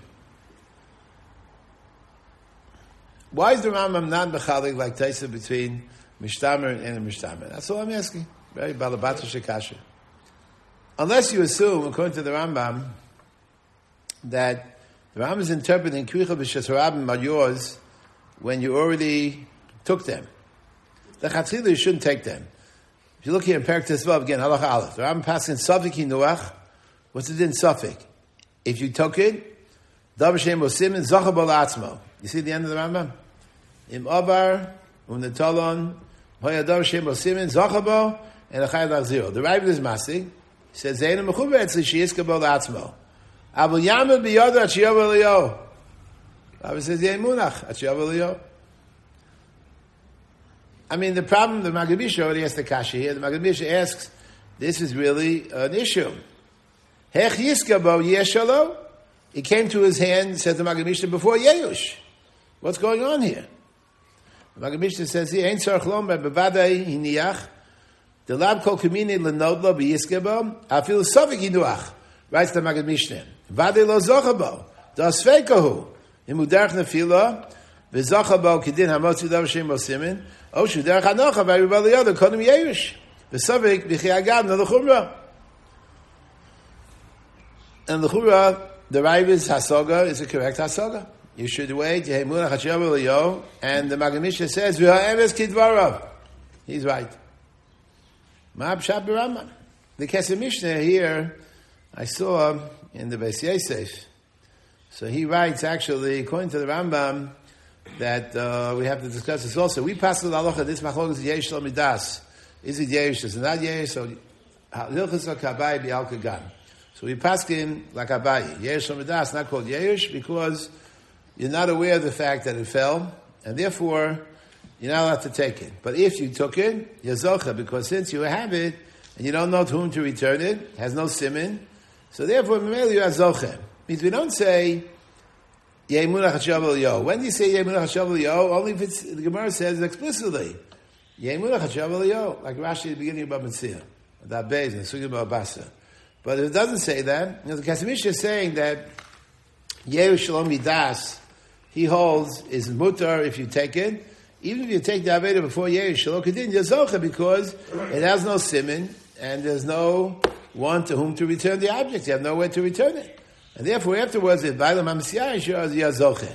Why is the Rambam not mechalik like Taisus between mishtamer and a mishtamer? That's all I'm asking. Very balabata shekasha. Unless you assume, according to the Rambam, that the Rambam is interpreting kricha b'shus harabim are yours when you already took them. The chatzila you shouldn't take them. If you look here in Perek Tezvav again, halacha aleph, the Rambam passing safik hinuach. What's it in safik? If you took it, davar shem bosimin zacha bo la'atzmo. You see the end of the Rambam? Im avar, um the talon, hoyadav shem bosimin, zachabo, and a chayav lachziro. The Rebbe is masig. He says, Zeinu mechuber etzli sheyiska bo la'atzmo. Aval yamed biyada at shiyav eliyo. Rabbi says, Yemunach, Achiyav. I mean, the problem, the Maggid Mishnah already asked the Kasha here. The Maggid Mishnah asks, this is really an issue. Hech Yiskabo Yeshalo. He came to his hand, said the Maggid Mishnah, before Yeush. What's going on here? The Maggid Mishnah says here, Ein Tzarech Lomer Bevadai Hiniach, the Lab Kol Kamini Lenodlo B'Yiskabo, Afil Sovik Yinuach, writes the Maggid Mishnah. Vadei Lo Zochabo, Das Feikohu, Imudarch Nefila, V'Zochabo Kedin Hamotzi Dav Shem Osimin, Oshu Derech Hanocha, V'Aribal Yoda, Kodem Yeush, V'Sovik B'Chi Agam, No L'Chumra. And the Chumra, the Rabbis Hasoga is a correct Hasoga. You should wait, and the Maggid Mishnah says, he's right. The Kesef Mishnah here, I saw in the Beis Yosef. So he writes, actually, according to the Rambam, that uh, we have to discuss this also. We pass the halacha, this machlok is yesh lo midas. Is it yesh? Is it not yesh? So, hilchos kabai bi'al kagan. So we pass him like Abaye. Yesh lo midas, not called yesh, because you're not aware of the fact that it fell, and therefore, you're not allowed to take it. But if you took it, you're zocha, because since you have it, and you don't know to whom to return it, it has no simin, so therefore, you are zocha. Means we don't say, Yemunach HaShav Yo. When do you say Yemunach HaShav Yo? Only if it's, the Gemara says explicitly, Yemunach HaShav Yo, like Rashi at the beginning of Bava Metzia, that Beis, and the Sugya Bava. But if it doesn't say that, you know, the Kesef Mishnah is saying that Yehu Shalom Midas, he holds, is mutar if you take it, even if you take the Aveda before Yehu Shalom Kedin, you're zocha, because it has no simin, and there's no one to whom to return the object. You have nowhere to return it. And therefore, afterwards, if Bailam HaMasiyah, you're zocha.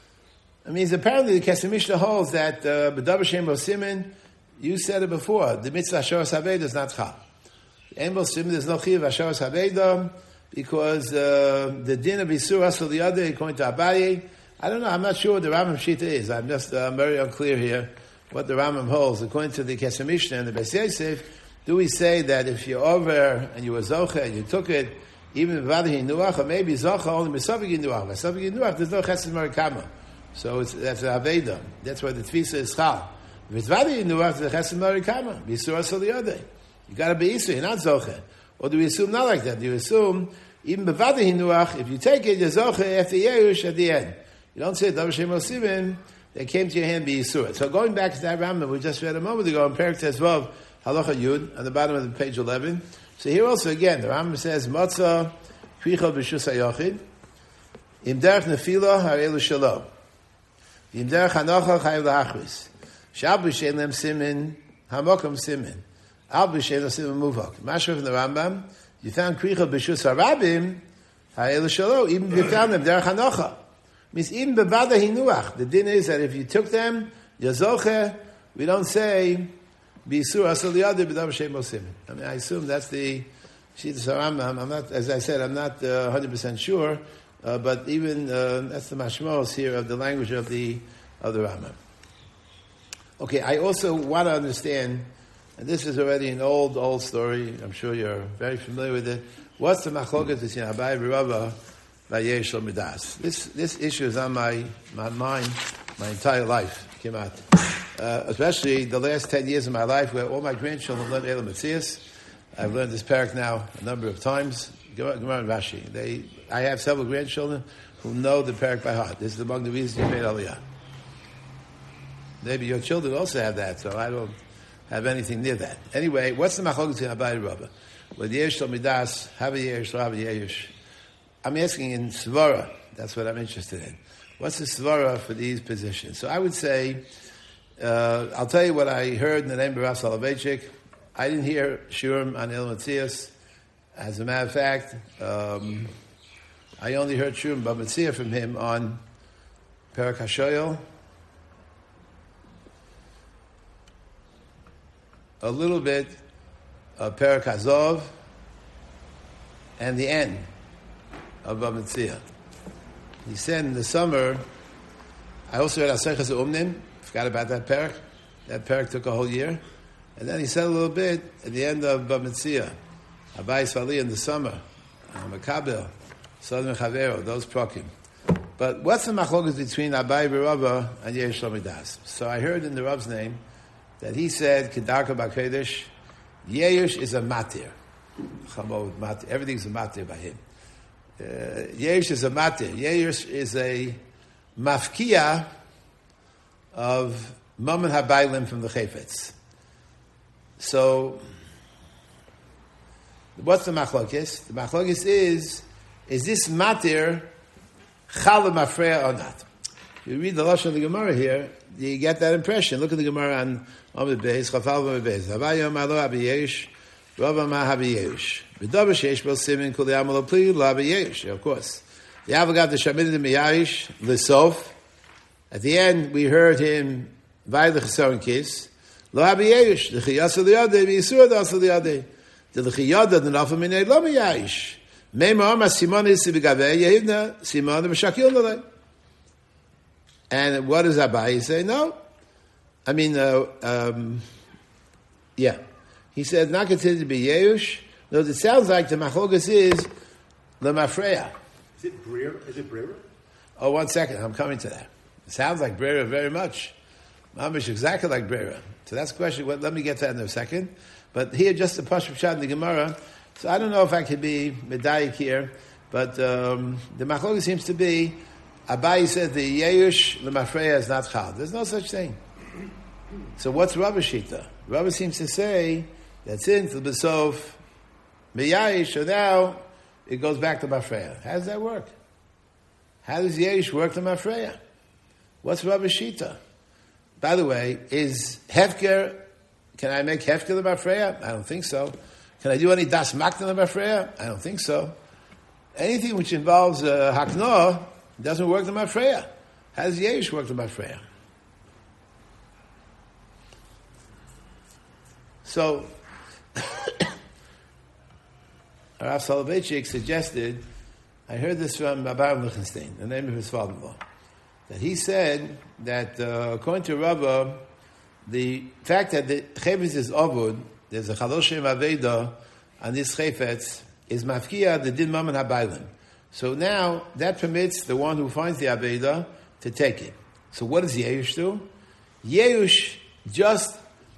It means apparently the Kesef Mishnah holds that B'davar Shem Bo Simin, you said it before, the mitzvah Hasharas Haveda is not chal. En Bo Simin, there's no chiv Hasharas Haveda, because uh, the din of Yisur Asal Yadeh, according to Abaye, I don't know, I'm not sure what the Rambam Shita is. I'm just uh, very unclear here what the Rambam holds. According to the Kesef Mishnah and the Beis Yosef, do we say that if you're over and you were zocha and you took it, even Vadahi Nuach, or maybe zocha only Mesavik Nuach. Mesavik Nuach, there's no Chesed Marikama. So it's, that's an Aveda. That's why the Tfisa is chal. If it's Vadahi Nuach, there's Chesed Marikama. Yisur Asal Yadeh. You gotta be Yisur, you're not zocha. Or do we assume not like that? Do you assume, even Vadahi Nuach, if you take it, you're zocha after Yerush at the end. You don't say Davar Shem Osivin, they came to your hand be Yisur. So going back to that Rambam we just read a moment ago in Perek Tezvav, Halacha Yud, on the bottom of the page eleven. So here also again, the Rambam says, Matzah, Kvicha B'Shus HaYochid, Im Derech Nefila, Harelu Shalom. Im Derech Hanocha, Chayav L'Achris. Shal B'Shein Lem Simin, Hamokam Simin. Al B'Shein Lem Simin Muvok. Mashra from the Rambam, you found Kvicha B'Shus HaRabim, Harelu Shalom, even if you found them, Derech Hanocha. Means even Bevada Hinuach. The din is that if you took them, Yazoche, we don't say, B'Yisur Asal Yadeh B'Davar Shem Bo Simin. I mean, I assume that's the Shita Rambam. I'm not, as I said, I'm not uh, one hundred percent sure, uh, but even uh, that's the mashmos here of the language of the of the Rambam. Okay, I also want to understand, and this is already an old, old story. I'm sure you're very familiar with it. What's the machloket between Abaye and Rava by Yesh Lo Midas? This this issue is on my my mind my entire life. Came out. Uh, especially the last ten years of my life, where all my grandchildren have learned Elam Metzias. I've learned this parak now a number of times. Gemara and Rashi. They, I have several grandchildren who know the parak by heart. This is among the reasons you made Aliyah. Maybe your children also have that, so I don't have anything near that. Anyway, what's the machlokes in Abaye Rava? With Yesh Lo Midas, have a Yesh, have a Yesh. I'm asking in Svara. That's what I'm interested in. What's the Svara for these positions? So I would say, Uh, I'll tell you what I heard in the name of Rav Soloveitchik. I didn't hear Shurim on El Metzias. As a matter of fact, um, I only heard Shurim Bava Metzia from him on Perek HaShoyel, a little bit of Perek HaZov, and the end of Bava Metzia. He said in the summer, I also heard Aseiches Umnim. Forgot about that parak. That parak took a whole year. And then he said a little bit at the end of Bava Metzia. Abaye Sali in the summer. Makabel. Sodom Chavero. Those prokim. But what's the machlokas between Abai Rava and Yerush Lamidas? So I heard in the Rav's name that he said, Kedarka Bakedesh, Yerush is a matir. matir. Everything's a matir by him. Uh, Yerush is a matir. Yerush is a mafkia of Mammon Habaylim from the Chayfetz. So, what's the machlokes? The machlokes is, is this matir Chala Mafreya or not? If you read the Lashon of the Gemara here, you get that impression. Look at the Gemara on Amud Beis, Chafal Amud Beis. Havayom alo Abiyesh, Rava ma Habiyesh. B'davar sheish bel simin kol yam lo pli lo Abiyesh. Of course, the Avagav the Shamid the Miyayish L'sof. At the end, we heard him by the Chesaron kiss. Lo Abiyesh the Chiyasa liyadei v'Yisur das liyadei. The Chiyada the Nafa minei lo Miyayish. Meimar ma Simon is b'gavei Yehivna Simon the Meshakil nolei. And what does Abai say? No. I mean, uh, um, yeah. He said, not considered to be Yeush. No, it sounds like the Machlokas is the Mafreya. Is it Breer? Is it Breer? Oh, one second. I'm coming to that. It sounds like Brera very much. Mamish exactly like Brera. So that's the question. Well, let me get to that in a second. But here, just the Pashut Pshat in the Gemara. So I don't know if I could be Medayik here, but um, the Machlokas seems to be Abai said the Yeush L'Mafreya is not Chal. There's no such thing. So what's Rabbi Shita? Rabbi seems to say that since the Besof Meyayish, so now it goes back to Mafreya. How does that work? How does Yeush work to Mafreya? What's Rabbi Shita? By the way, is Hefker, can I make Hefker the Mafreya? I don't think so. Can I do any Das Makna the Mafreya? I don't think so. Anything which involves uh, Haknoah doesn't work to Mafreya. How does Yeush work to Mafreya? So, Rav Soloveitchik suggested, I heard this from Abraham Lichtenstein, the name of his father-in-law, that he said that uh, according to Rava, the fact that the Chayfetz is Avud, there's a Chaloshim Aveda on this Chayfetz, is Mafkia, the Din Mammon HaBailim. So now, that permits the one who finds the Aveda to take it. So what does Yeush do? Yeush just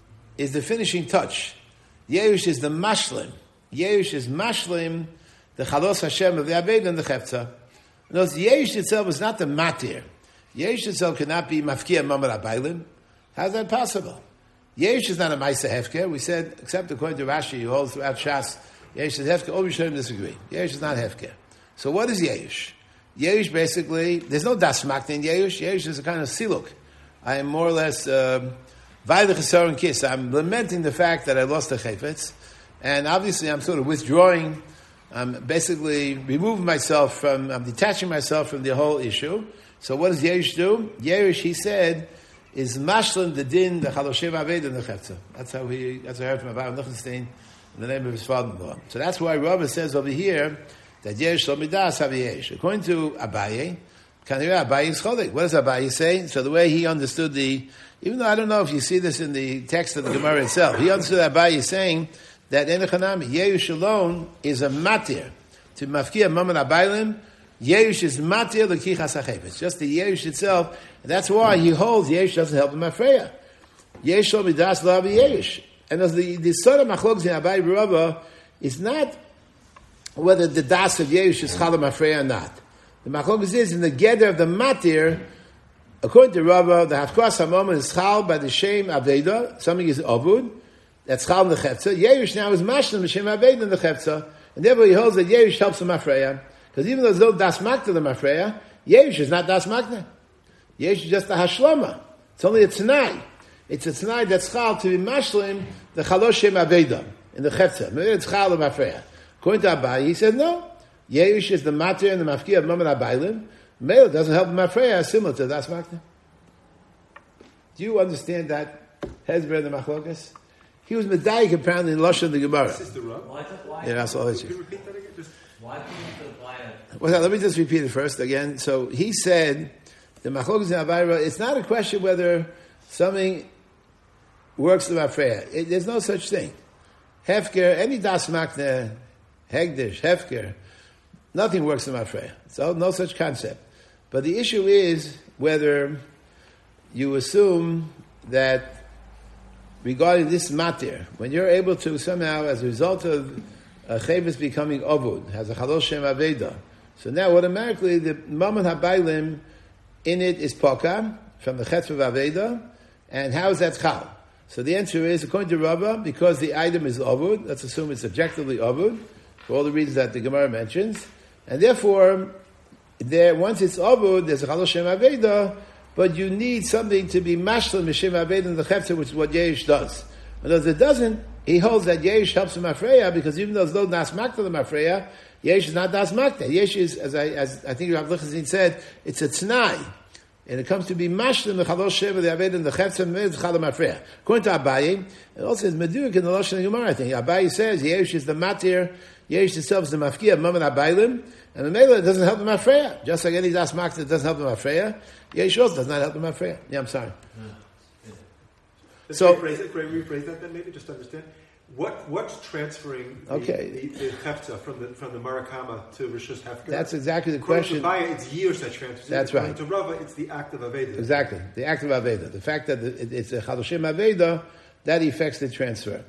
is the finishing touch. Yeush is the mashlim. Yeush is mashlim, the Chalos Hashem of the Aveda and the Chefza. In other words, Yeush itself is not the matir. Yeush itself cannot be Mafkia Mammon HaBailim. How is that possible? Yeush is not a Maisa Hefker. We said, except according to Rashi, who holds throughout Shas, Yeush is Hefker. All Rishonim disagree. Yeush is not Hefker. So what is Yeush? Yeush basically, there's no Das Makna in Yeush. Yeush is a kind of siluk. I am more or less, Vayda Chesaron Kiss. I'm lamenting the fact that I lost the Chayfetz. And obviously I'm sort of withdrawing. I'm basically removing myself from, I'm detaching myself from the whole issue. So what does Yeush do? Yeush, he said, is mashlim the din, the Chaloshem Aved and the Chefza. That's how he, that's how I heard from Abraham Lichtenstein in the name of his father-in-law. So that's why Rava says over here that Yesh Lo Midas Have Yesh. According to Abaye, Kanira Abaye is Cholik. What does Abaye say? So the way he understood the, even though I don't know if you see this in the text of the Gemara itself, he understood Abaye saying that Enechanami, Yeush alone is a matir. To Mafkia Mammon HaBailim, Yeush is matir l'kichas hachayfetz. Just the Yeush itself. And that's why he holds Yeush doesn't help the Mafreya. Yeush lo midas lo avi Yeush. And as the, the sort of machlokes in Abai Rava is not whether the das of Yeush is Chala Mafreya or not. The machlokes is in the gather of the matir, according to Rava, the Hafkos HaMomen is Chal by the Shem Aveda, something is Avud, that's Chal in the Chefza. Yeush now is Mashlim, the Shem Aveda in the Chefza. And therefore he holds that Yeush helps the Mafreya. Because even though there's no Das Makna the Mafreya, Yeush is not Das Makna. Yeush is just a Hashlama. It's only a Tanai. It's a Tanai that's Chal to be Mashlim, the Chaloshem Aveda, in the Chefza. Maybe it's Chal the Mafreya. According to Abai, he said no. Yeush is the Matir and the Mafkia of Mammon HaBailim. Mele doesn't help the Mafreya, similar to Das Makna. Do you understand that? Hezber and the Machlokas? He was Medayik apparently in Lashon of the Gemara. Why, why, Yeah, that's all it is. Can you repeat that again? Just why do you apply it? Well, let me just repeat it first again. So he said, the Machlokas in Abayra, it's not a question whether something works the Mafreya. It, there's no such thing. Hefker, any Das Makna, Hegdish, Hefker, nothing works the Mafreya. So no such concept. But the issue is whether you assume that regarding this matir, when you're able to somehow, as a result of a chevis becoming ovud, has a chalosh shem aveda, so now automatically the moment habaylim in it is poka from the chetz of aveda, and how is that chal? So the answer is, according to Rava, because the item is ovud, let's assume it's objectively ovud, for all the reasons that the Gemara mentions, and therefore, there once it's ovud, there's a chalosh shem aveda, but you need something to be mashlim mishem aved in the chefzer, which is what Yesh does. And if it doesn't, he holds that Yesh helps the mafreya, because even though it's no das makta the mafreya, Yesh is not das makta. Yesh is, as I, as I think Rav Lichtenstein said, it's a t'nai. And it comes to be mashlim the chalosh sheva the aved in the chefzer med chal mafreya. According to Abaye, it also is medurik in the Lashon Gemara. I think Abaye says Yesh is the matir, Yesh itself is the mafkia, maman abaylim. And the Mela doesn't help the Mafreya. Just like any Das Makta that doesn't help the Mafreya, Yesh also does not help the Mafreya. Yeah, I'm sorry. Yeah. Yeah. So, rephrase it, can we rephrase that then maybe, just to understand? What, what's transferring the, okay. the, the Hefza from the, from the Marakama to Rishus Hefker? That's exactly the According question. To Baya, it's years that transfers. That's right. To Rava, it's the act of Aveda. Exactly. The act of Aveda. The fact that it, it's a Chadoshim Aveda, that affects the transfer.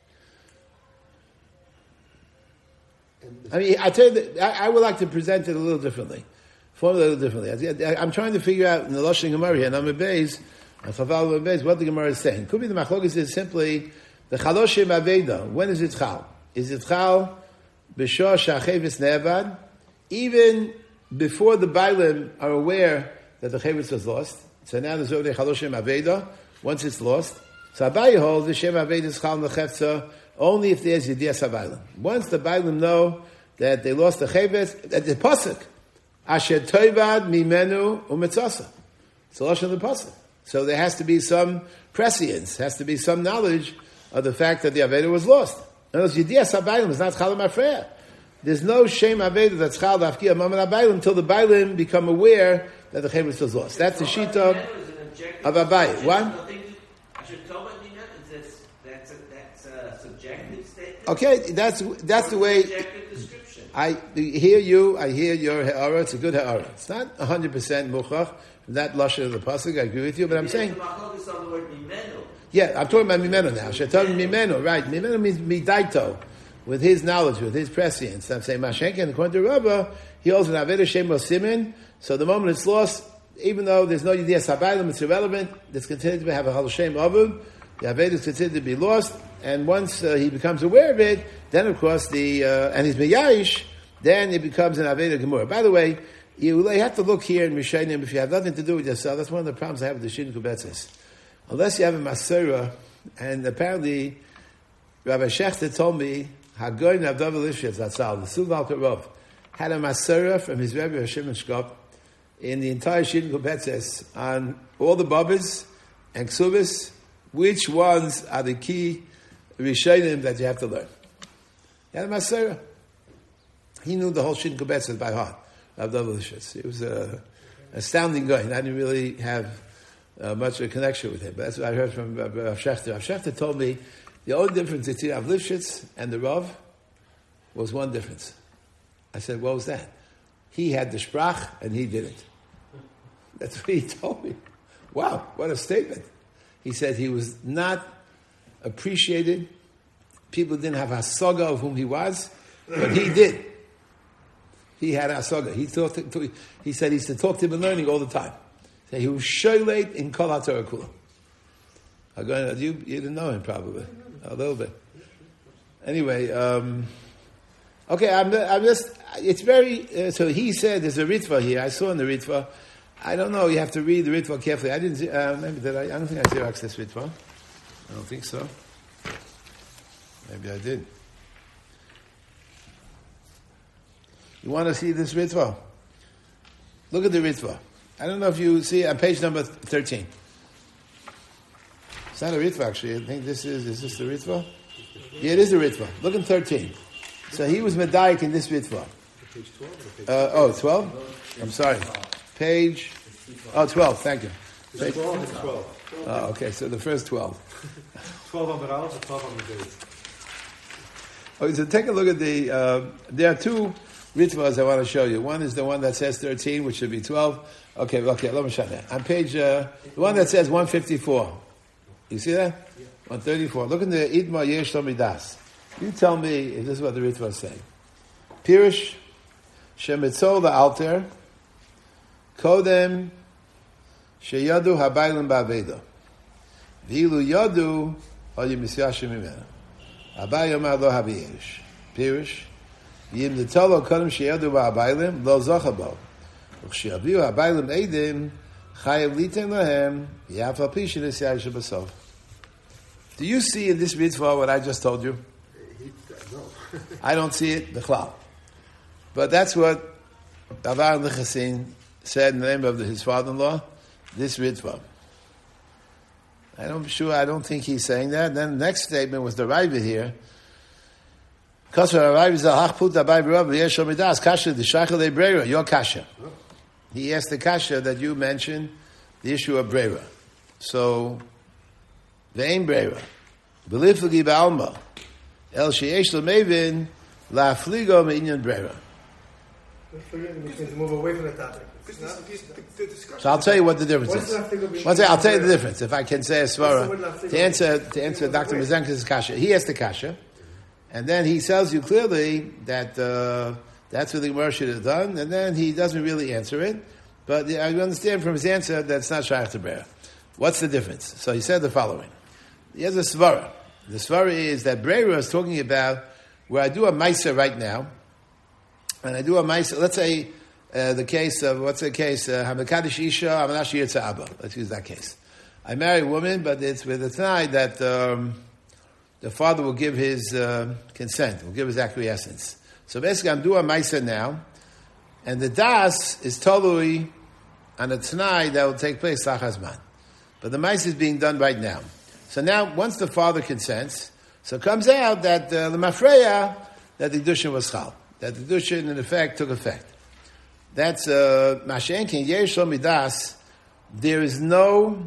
I mean, I tell you, that I, I would like to present it a little differently, form it a little differently. I, I'm trying to figure out in the Lashon Gemara here, and I'm Beis, and Chaval Beis, what the Gemara is saying. Could be the Machlokes is simply the Chaloshim Aveda. When is it Chal? Is it Chal b'shor shachevis ne'avad? Even before the Bailim are aware that the chevis was lost. So now there's already Chaloshim Aveda. Once it's lost, so Abaye holds the Shem Aveda is Chal Nechefza. Only if there's Yediyas HaBailim. Once the Bailim know that they lost the Cheves, that the Pasuk, Asher Toivad Mimenu Umetzasa. It's the Lashon of the Pasuk. So there has to be some prescience, has to be some knowledge of the fact that the Aveda was lost. In other words, Yediyas HaBailim is not Chalam Afreya. There's no Shem Aveda that's Chal Dafki Amam HaBailim until the Bailim become aware that the Cheves was lost. That's the Shita of Abaye. What? Okay, that's that's the way. I hear you. I hear your ha'ara. It's a good ha'ara. It's not a hundred percent muchach that lashon of the pasuk. I agree with you, but I'm saying. Yeah, I'm talking about mimeno now. Shetam mimeno, right? Mimeno means midaito, with his knowledge, with his prescience. I'm saying Mashenkin, according to Rava, he holds an aveda shem simin. So the moment it's lost, even though there's no yediyas habaylim, it's irrelevant. It's considered to have a halal shem avud. The aveda is considered to be lost. And once uh, he becomes aware of it, then of course the, uh, and he's meyayish, then it becomes an Aveda Gemurah. By the way, you have to look here in Rishayim if you have nothing to do with yourself. That's one of the problems I have with the Shin Kubetzes. Unless you have a Maserah, and apparently Rabbi Shechter told me, Hagoyin Avdav Elishyev Zatzal, the Sugal Karov, had a Maserah from his Rebbe Hashem and Shkop in the entire Shin Kubetzes on all the Babas and Ksubis, which ones are the key Rishayim that you have to learn. He had a Maserah. He knew the whole Shin Kubetzes by heart. It was an astounding guy, and I didn't really have uh, much of a connection with him. But that's what I heard from Rav Shechter. Rav Shechter told me the only difference between Rav Lifshitz and the Rav was one difference. I said, what was that? He had the Sprach, and he didn't. That's what he told me. Wow, what a statement. He said he was not appreciated. People didn't have hasaga of whom he was, but he did. He had hasaga. He thought. To, he said he used to talk to him and learning all the time. So he was shoylate in kol haTorah kula. You you didn't know him probably a little bit. Anyway, um, okay. I'm I'm just. It's very. Uh, so he said there's a ritva here. I saw in the ritva. I don't know. You have to read the ritva carefully. I didn't. Uh, maybe did I? I don't think I xeroxed this ritva. I don't think so. Maybe I did. You want to see this ritva? Look at the ritva. I don't know if you see it on page number thirteen. It's not a ritva, actually. I think this is, is this the ritva? Yeah, it is a ritva. Look at thirteen. So he was medayik in this ritva. Page twelve? Uh, oh, twelve? I'm sorry. Page, oh, twelve, thank you. Page, twelve and twelve. Oh, okay, so the first twelve. twelve on the Aleph and twelve on the base. Okay, so take a look at the, uh, there are two ritvas I want to show you. One is the one that says thirteen, which should be twelve. Okay, okay, let me show that. On page, uh, the one that says one fifty-four. You see that? Yeah. one thirty-four. Look in the Idma Yesh Tomidas. You tell me if this is what the ritvas say. Pirish Shemitzol the altar Kodem Sheyadu Habaylim Ba'aveda V'ilu Yadu Oye Misyashim Imena Abay Yomar Lo Habiyesh Pirish Yim Nitolo Kodem Sheyadu Ba'abaylim Lo Zochabo U'Kshiyaviu Habaylim Eidim Chayav Liten Lahem Yafal Pishin Esyayish Basov. Do you see in this mitzvah what I just told you? No. I don't see it, B'chlal. But that's what Avar L'Chassin said in the name of his father-in-law, this mitzvah. I don't sure. I don't think he's saying that. Then the next statement was the Raiva here. Your kasha. He asked the kasha that you mentioned, the issue of brera. So, ve'ein brera. B'lif l'gi ba'alma. El sheyesh l'mevin la'afligo me'inyan brera. Move away from the topic. So I'll tell you what the difference is. One second, I'll tell you the difference. If I can say a svara to answer to answer Doctor Mazenka's kasha, he has the kasha, and then he tells you clearly that uh, that's what the Gemara should have done, and then he doesn't really answer it. But I understand from his answer that it's not shaykh to brera. What's the difference? So he said the following: he has a svara. The svara is that brera is talking about where I do a maisa right now, and I do a maisa. Let's say. Uh, the case of, what's the case? Hamakadosh Isha, Amanash Yirtza Abba. Let's use that case. I marry a woman, but it's with the tonight that um, the father will give his uh, consent, will give his acquiescence. So basically, I'm doing Maisa now, and the Das is totally on a tonight that will take place, Lachazman. But the Maisa is being done right now. So now, once the father consents, so it comes out that the uh, Mafreya, that the Kedushin was Chal. That the Kedushin, in effect, took effect. That's Mashenkin Yesh Midas. There is no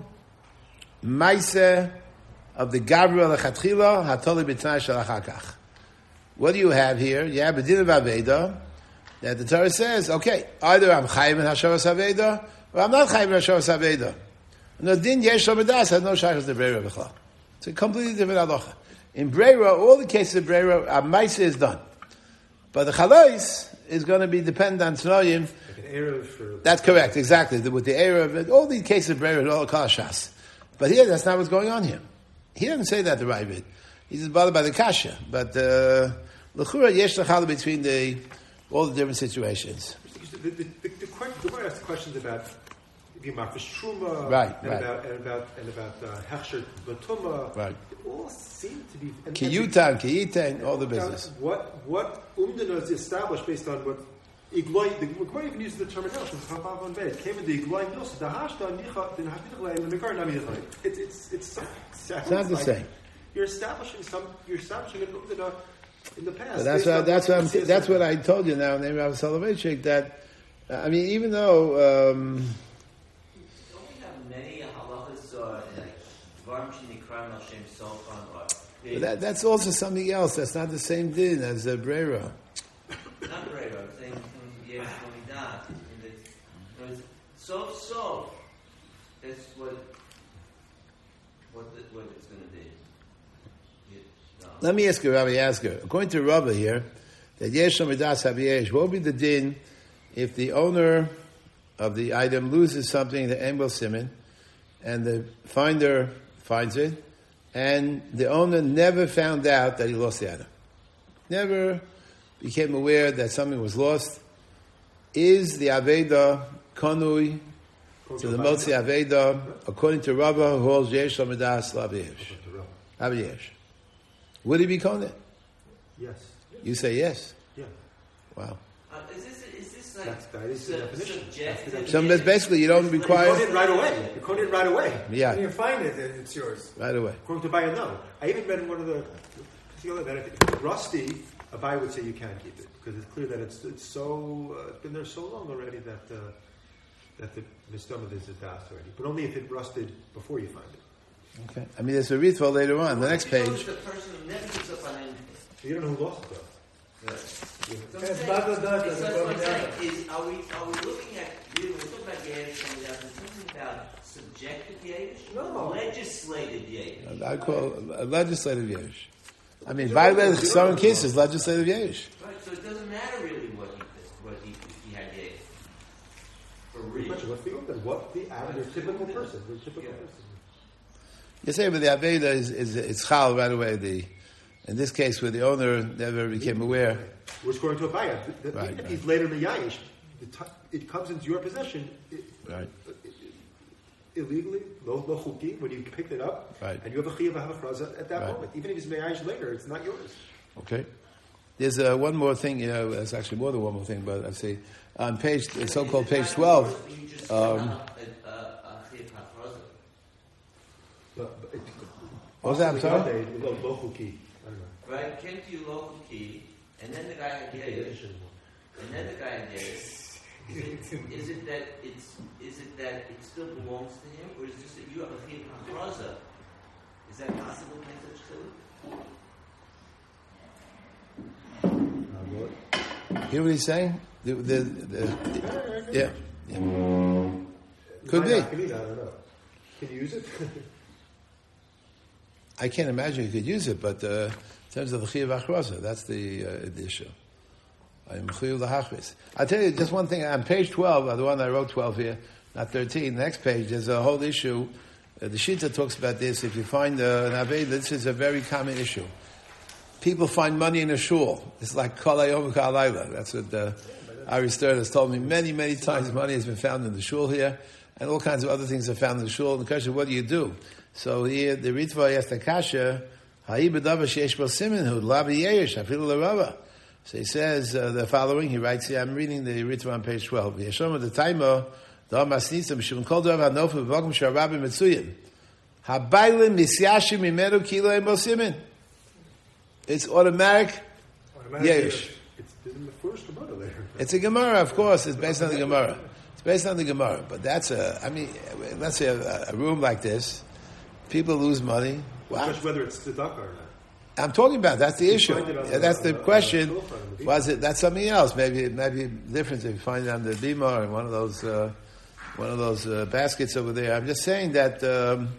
Maise of the Gabriel Lechatchila Hatoli B'Tnai Shalachakach. What do you have here? You have a din of Aveda that the Torah says, okay, either I'm Chayim in Hashavas Aveda or I'm not Chayim in Hashavas Aveda. No din Yesh Midas has no Shachas de Breira B'Chla. It's a completely different halacha. In Breira, all the cases of Breira, a Maise is done, but the Chalais is going to be dependent on Tanoim. Like that's correct, exactly. With the Erev, all these cases of Breira, all Kalashas. But here, that's not what's going on here. He doesn't say that the Ravid. He's just bothered by the Kasha. But L'chura, yesh l'chala between the all the different situations. The, the, the, the, the Gemara asked questions about Gemafish Truma, right, and, right. About, and about and about uh, Hechsher Batuma. Right. They all seem to be Kiyutan, Kiyitan, all the business. What what Umdana is established based on what Igloy. The Gemara even uses the terminology. It came in the Igloy Yos. The Hashda Nicha, the Hashda and the Mikar Nami Yichay. It's it's it's it's not the like same. You're establishing some. You're establishing an Umdana in the past. But that's what that's what I'm, that's what I told you now. Name Rav Soloveitchik that I mean, even though. Um, But that, that's also something else. That's not the same din as a Breira. Not Breira. I'm saying Yesh Midas. So, so, that's what, what, the, what it's going to be. You, no. Let me ask you, Rabbi Yasker. According to Rabbi here, that Yesh Midas Haviyesh, what would be the din if the owner of the item loses something, the Embel Simon, and the finder finds it, and the owner never found out that he lost the item. Never became aware that something was lost. Is the Aveda Konui to the Motzi Aveda, according to Rabbah, who holds Yesh Lamidas Laviyesh? Laviyesh. Would he be Konui? Yes. You say yes? Yeah. Wow. Uh, is this, is this like That's, that is the definition. subjective? So basically, you don't require. You code it right away. You code it right away. Yeah. When you find it, it's yours. Right away. According to Abaye, no. I even read in one of the that if it's rusty, Abaye would say you can't keep it because it's clear that it's it's so uh, it's been there so long already that uh, that the misdomah is a das already. But only if it rusted before you find it. Okay. I mean, there's a ritual later on. The next page. The person who never gives up on anything. You don't know who lost it though. Right. So I'm saying, so that's what I'm saying is, are we, are we looking at, we're talking about Yesh, and we're talking about subjective Yesh? No. Legislative Yesh. I call a legislative Yesh. I mean, violated Chesaron Kiss is legislative Yesh. Right, so it doesn't matter really what he did, what he, he had Yesh. For real. What's the order? What the average typical person? The typical Yeah. person. You say, but the Aveda is, is it's chal right away. The in this case, where the owner never became aware. We're scoring to a buyer. The, the, Right, even if right. he's later Miyayish, it comes into your possession. It, Right. Illegally, lo lo chuki, when you picked it up, Right. and you have a chiyuv ha'achraza at that Right. moment. Even if he's Miyayish later, it's not yours. Okay. There's uh, one more thing. You know, there's actually more than one more thing, but I see on page, the so-called page twelve. Um, But, but it, What was that? I'm sorry? Day, lo lo chuki. I don't know. Right, came to you local key, and then the guy had Yesh, and then the guy had Yesh. Is it, is it that it's is it that it still belongs to him, or is it just that you have a chiyuv ha'achraza? Is that possible to make such chiyuv? Uh, what? You know what he's saying? The, the, the, yeah. yeah. Could Might be. not, I don't know. Can you use it? I can't imagine you could use it, but uh, in terms of the chiyuv ha'achraza, that's the, uh, the issue. I'm chiyuv l'hachris. I'll tell you just one thing. On page twelve, the one I wrote twelve here, not thirteen, the next page, there's a whole issue. Uh, the Shita talks about this. If you find uh, an Aved, this is a very common issue. People find money in a shul. It's like kol hayom kol halayla. That's what uh, Ari Stern has told me many, many times. Money has been found in the shul here, and all kinds of other things are found in the shul. And the question, what do you do? So here, the Ritva asked the Kasha, Ha'i b'davar sheyesh bo simin hu lavi yesh afilu l'rava. So he says uh, the following. He writes here. I'm reading the Ritva on page twelve. Yeshom the taimo da masnitza b'shivim kol davar hanofu b'vakum sharabi mitzuyim habaylim misyashim imeru kilo em bo simin. It's automatic. Yesh. It's in the first Gemara there. It's a Gemara, of course. It's based on the Gemara. It's based on the Gemara. But that's a, I mean, let's say a, a room like this, people lose money. Wow. Especially whether it's tzedakah or not. I'm talking about, that's the issue. find it on Yeah, that's the- the on question. the storefront of the Was it, that's something else. Maybe it might be different if you find it on the bima or in one of those, uh, one of those uh, baskets over there. I'm just saying that, um,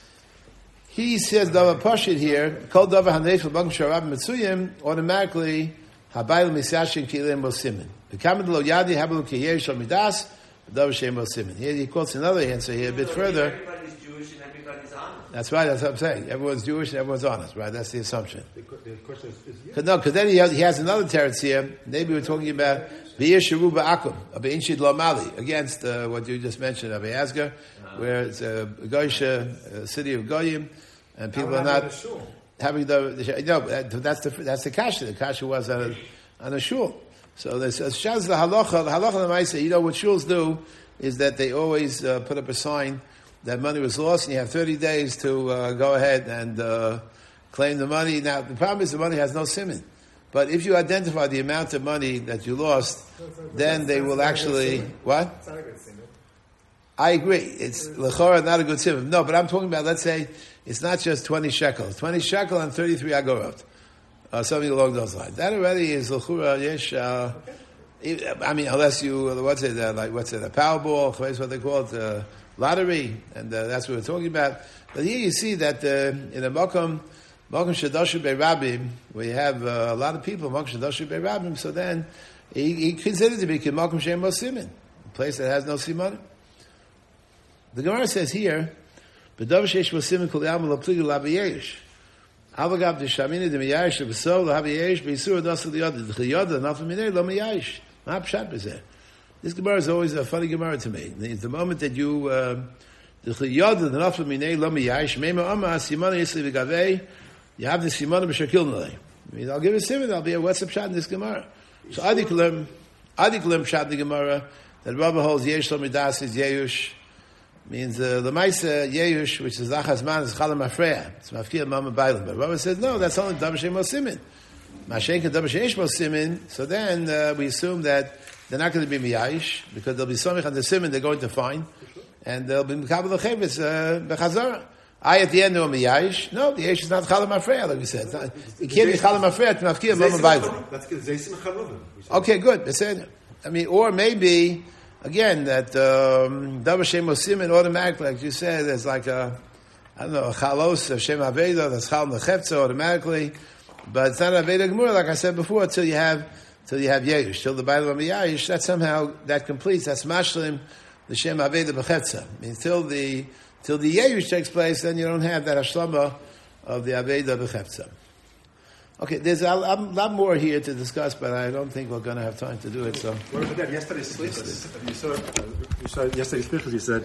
he says Dava Pashit here, Kol Dava Hanef L'Bagim Sharab Mitzuyim, automatically, Habayil Misyashin Kilim Bo Simin. The Kamad Lo Yadi Habalu Kiyer Shal Midas, Dava Shem Bo Simin. Here he quotes another answer here a bit further. Everybody's Jewish and everybody's honest. That's right, that's what I'm saying. Everyone's Jewish and everyone's honest, right? That's the assumption. The, the question is, is yeah. Cause, no, because then he has, he has another teretz here. Maybe we're talking about Be'ir Sheruba Akum, Abe Inshid Lo Mali, against uh, what you just mentioned, Abe Asgar, where it's a Goysha, a city of Goyim, and people are not having the, the no. That's the that's the kasha. The kasha was on a, on a shul. So there's a shaz the halacha. The halacha the ma'aseh. You know what shuls do is that they always uh, put up a sign that money was lost, and you have thirty days to uh, go ahead and uh, claim the money. Now the problem is the money has no siman. But if you identify the amount of money that you lost, then they will actually what? It's not a good siman. I agree. It's lechora, not a good siman. No, but I'm talking about, let's say, it's not just twenty shekels. twenty shekel and thirty-three agorot. Uh, something along those lines. That already is lechura yesh. Uh, I mean, unless you, what's it, uh, like, what's it, a Powerball, what's what they call it, uh, lottery, and uh, that's what we're talking about. But here you see that uh, in a Mokum, Mokum Shadoshu Be'Rabim, where you have uh, a lot of people, Mokum Shadoshu Be'Rabim, so then he, he considers to be Mokum Shem Bo Simin, a place that has no siman. The Gemara says here, "B'davar sheish bo siman kol yam lo pligu labiyesh." Avagav d'shamina d'miyayish v'so labiyesh b'isur das l'yod d'chiyod nafel minei lo miyayish. Ma pshat b'zeh. This Gemara is always a funny Gemara to me. It's the moment that you d'chiyod uh, nafel minei lo miyayish meima amma simana yisli v'gavei. You have the simana b'shakil nalei. I mean, I'll give a simon. I'll be a what's a pshat in this Gemara. So adiklem adiklem pshat in the Gemara that Rabbi holds yesh lo midas is yeyush. Means uh, the Maisa Yeush, which is Achaz Man, is Chalam Afreya. It's Mafkir Mama Bailam. But Rabbi says, no, that's only Davar Shein Bo Simin. Mashenka Davar Shein Bo Simin. So then uh, we assume that they're not going to be Miyayish, because they'll be Somich on the Simin they're going to find, and they'll be Mekabel L'Chevetz Bechazara. I at the end of Miyayish. No, the Yesh is not Chalam Afreya, like we said. Not, it can't be Chalam Afreya to Mafkir Mama Baila. That's good. Zeisim Charuvim. Okay, good. They said, I mean, or maybe, again, that Davar Shem Osim and automatically, like you said, there's like a, I don't know, a Chalos of Shem Aveda, that's Chal Nechepza automatically, but it's not Aveda Gemura, like I said before, until you have, till you have Yerush, till the Baila of Miyayish, that somehow, that completes, that's Mashlim, the Shem Aveda B'Chetza. I mean, till the, till the Yerush takes place, then you don't have that Hashlama of the Aveda B'Chetza. Okay, there's a lot more here to discuss, but I don't think we're going to have time to do it. So, what about that? Yesterday's sleepless. You saw, uh, you saw yesterday's sleepless. You said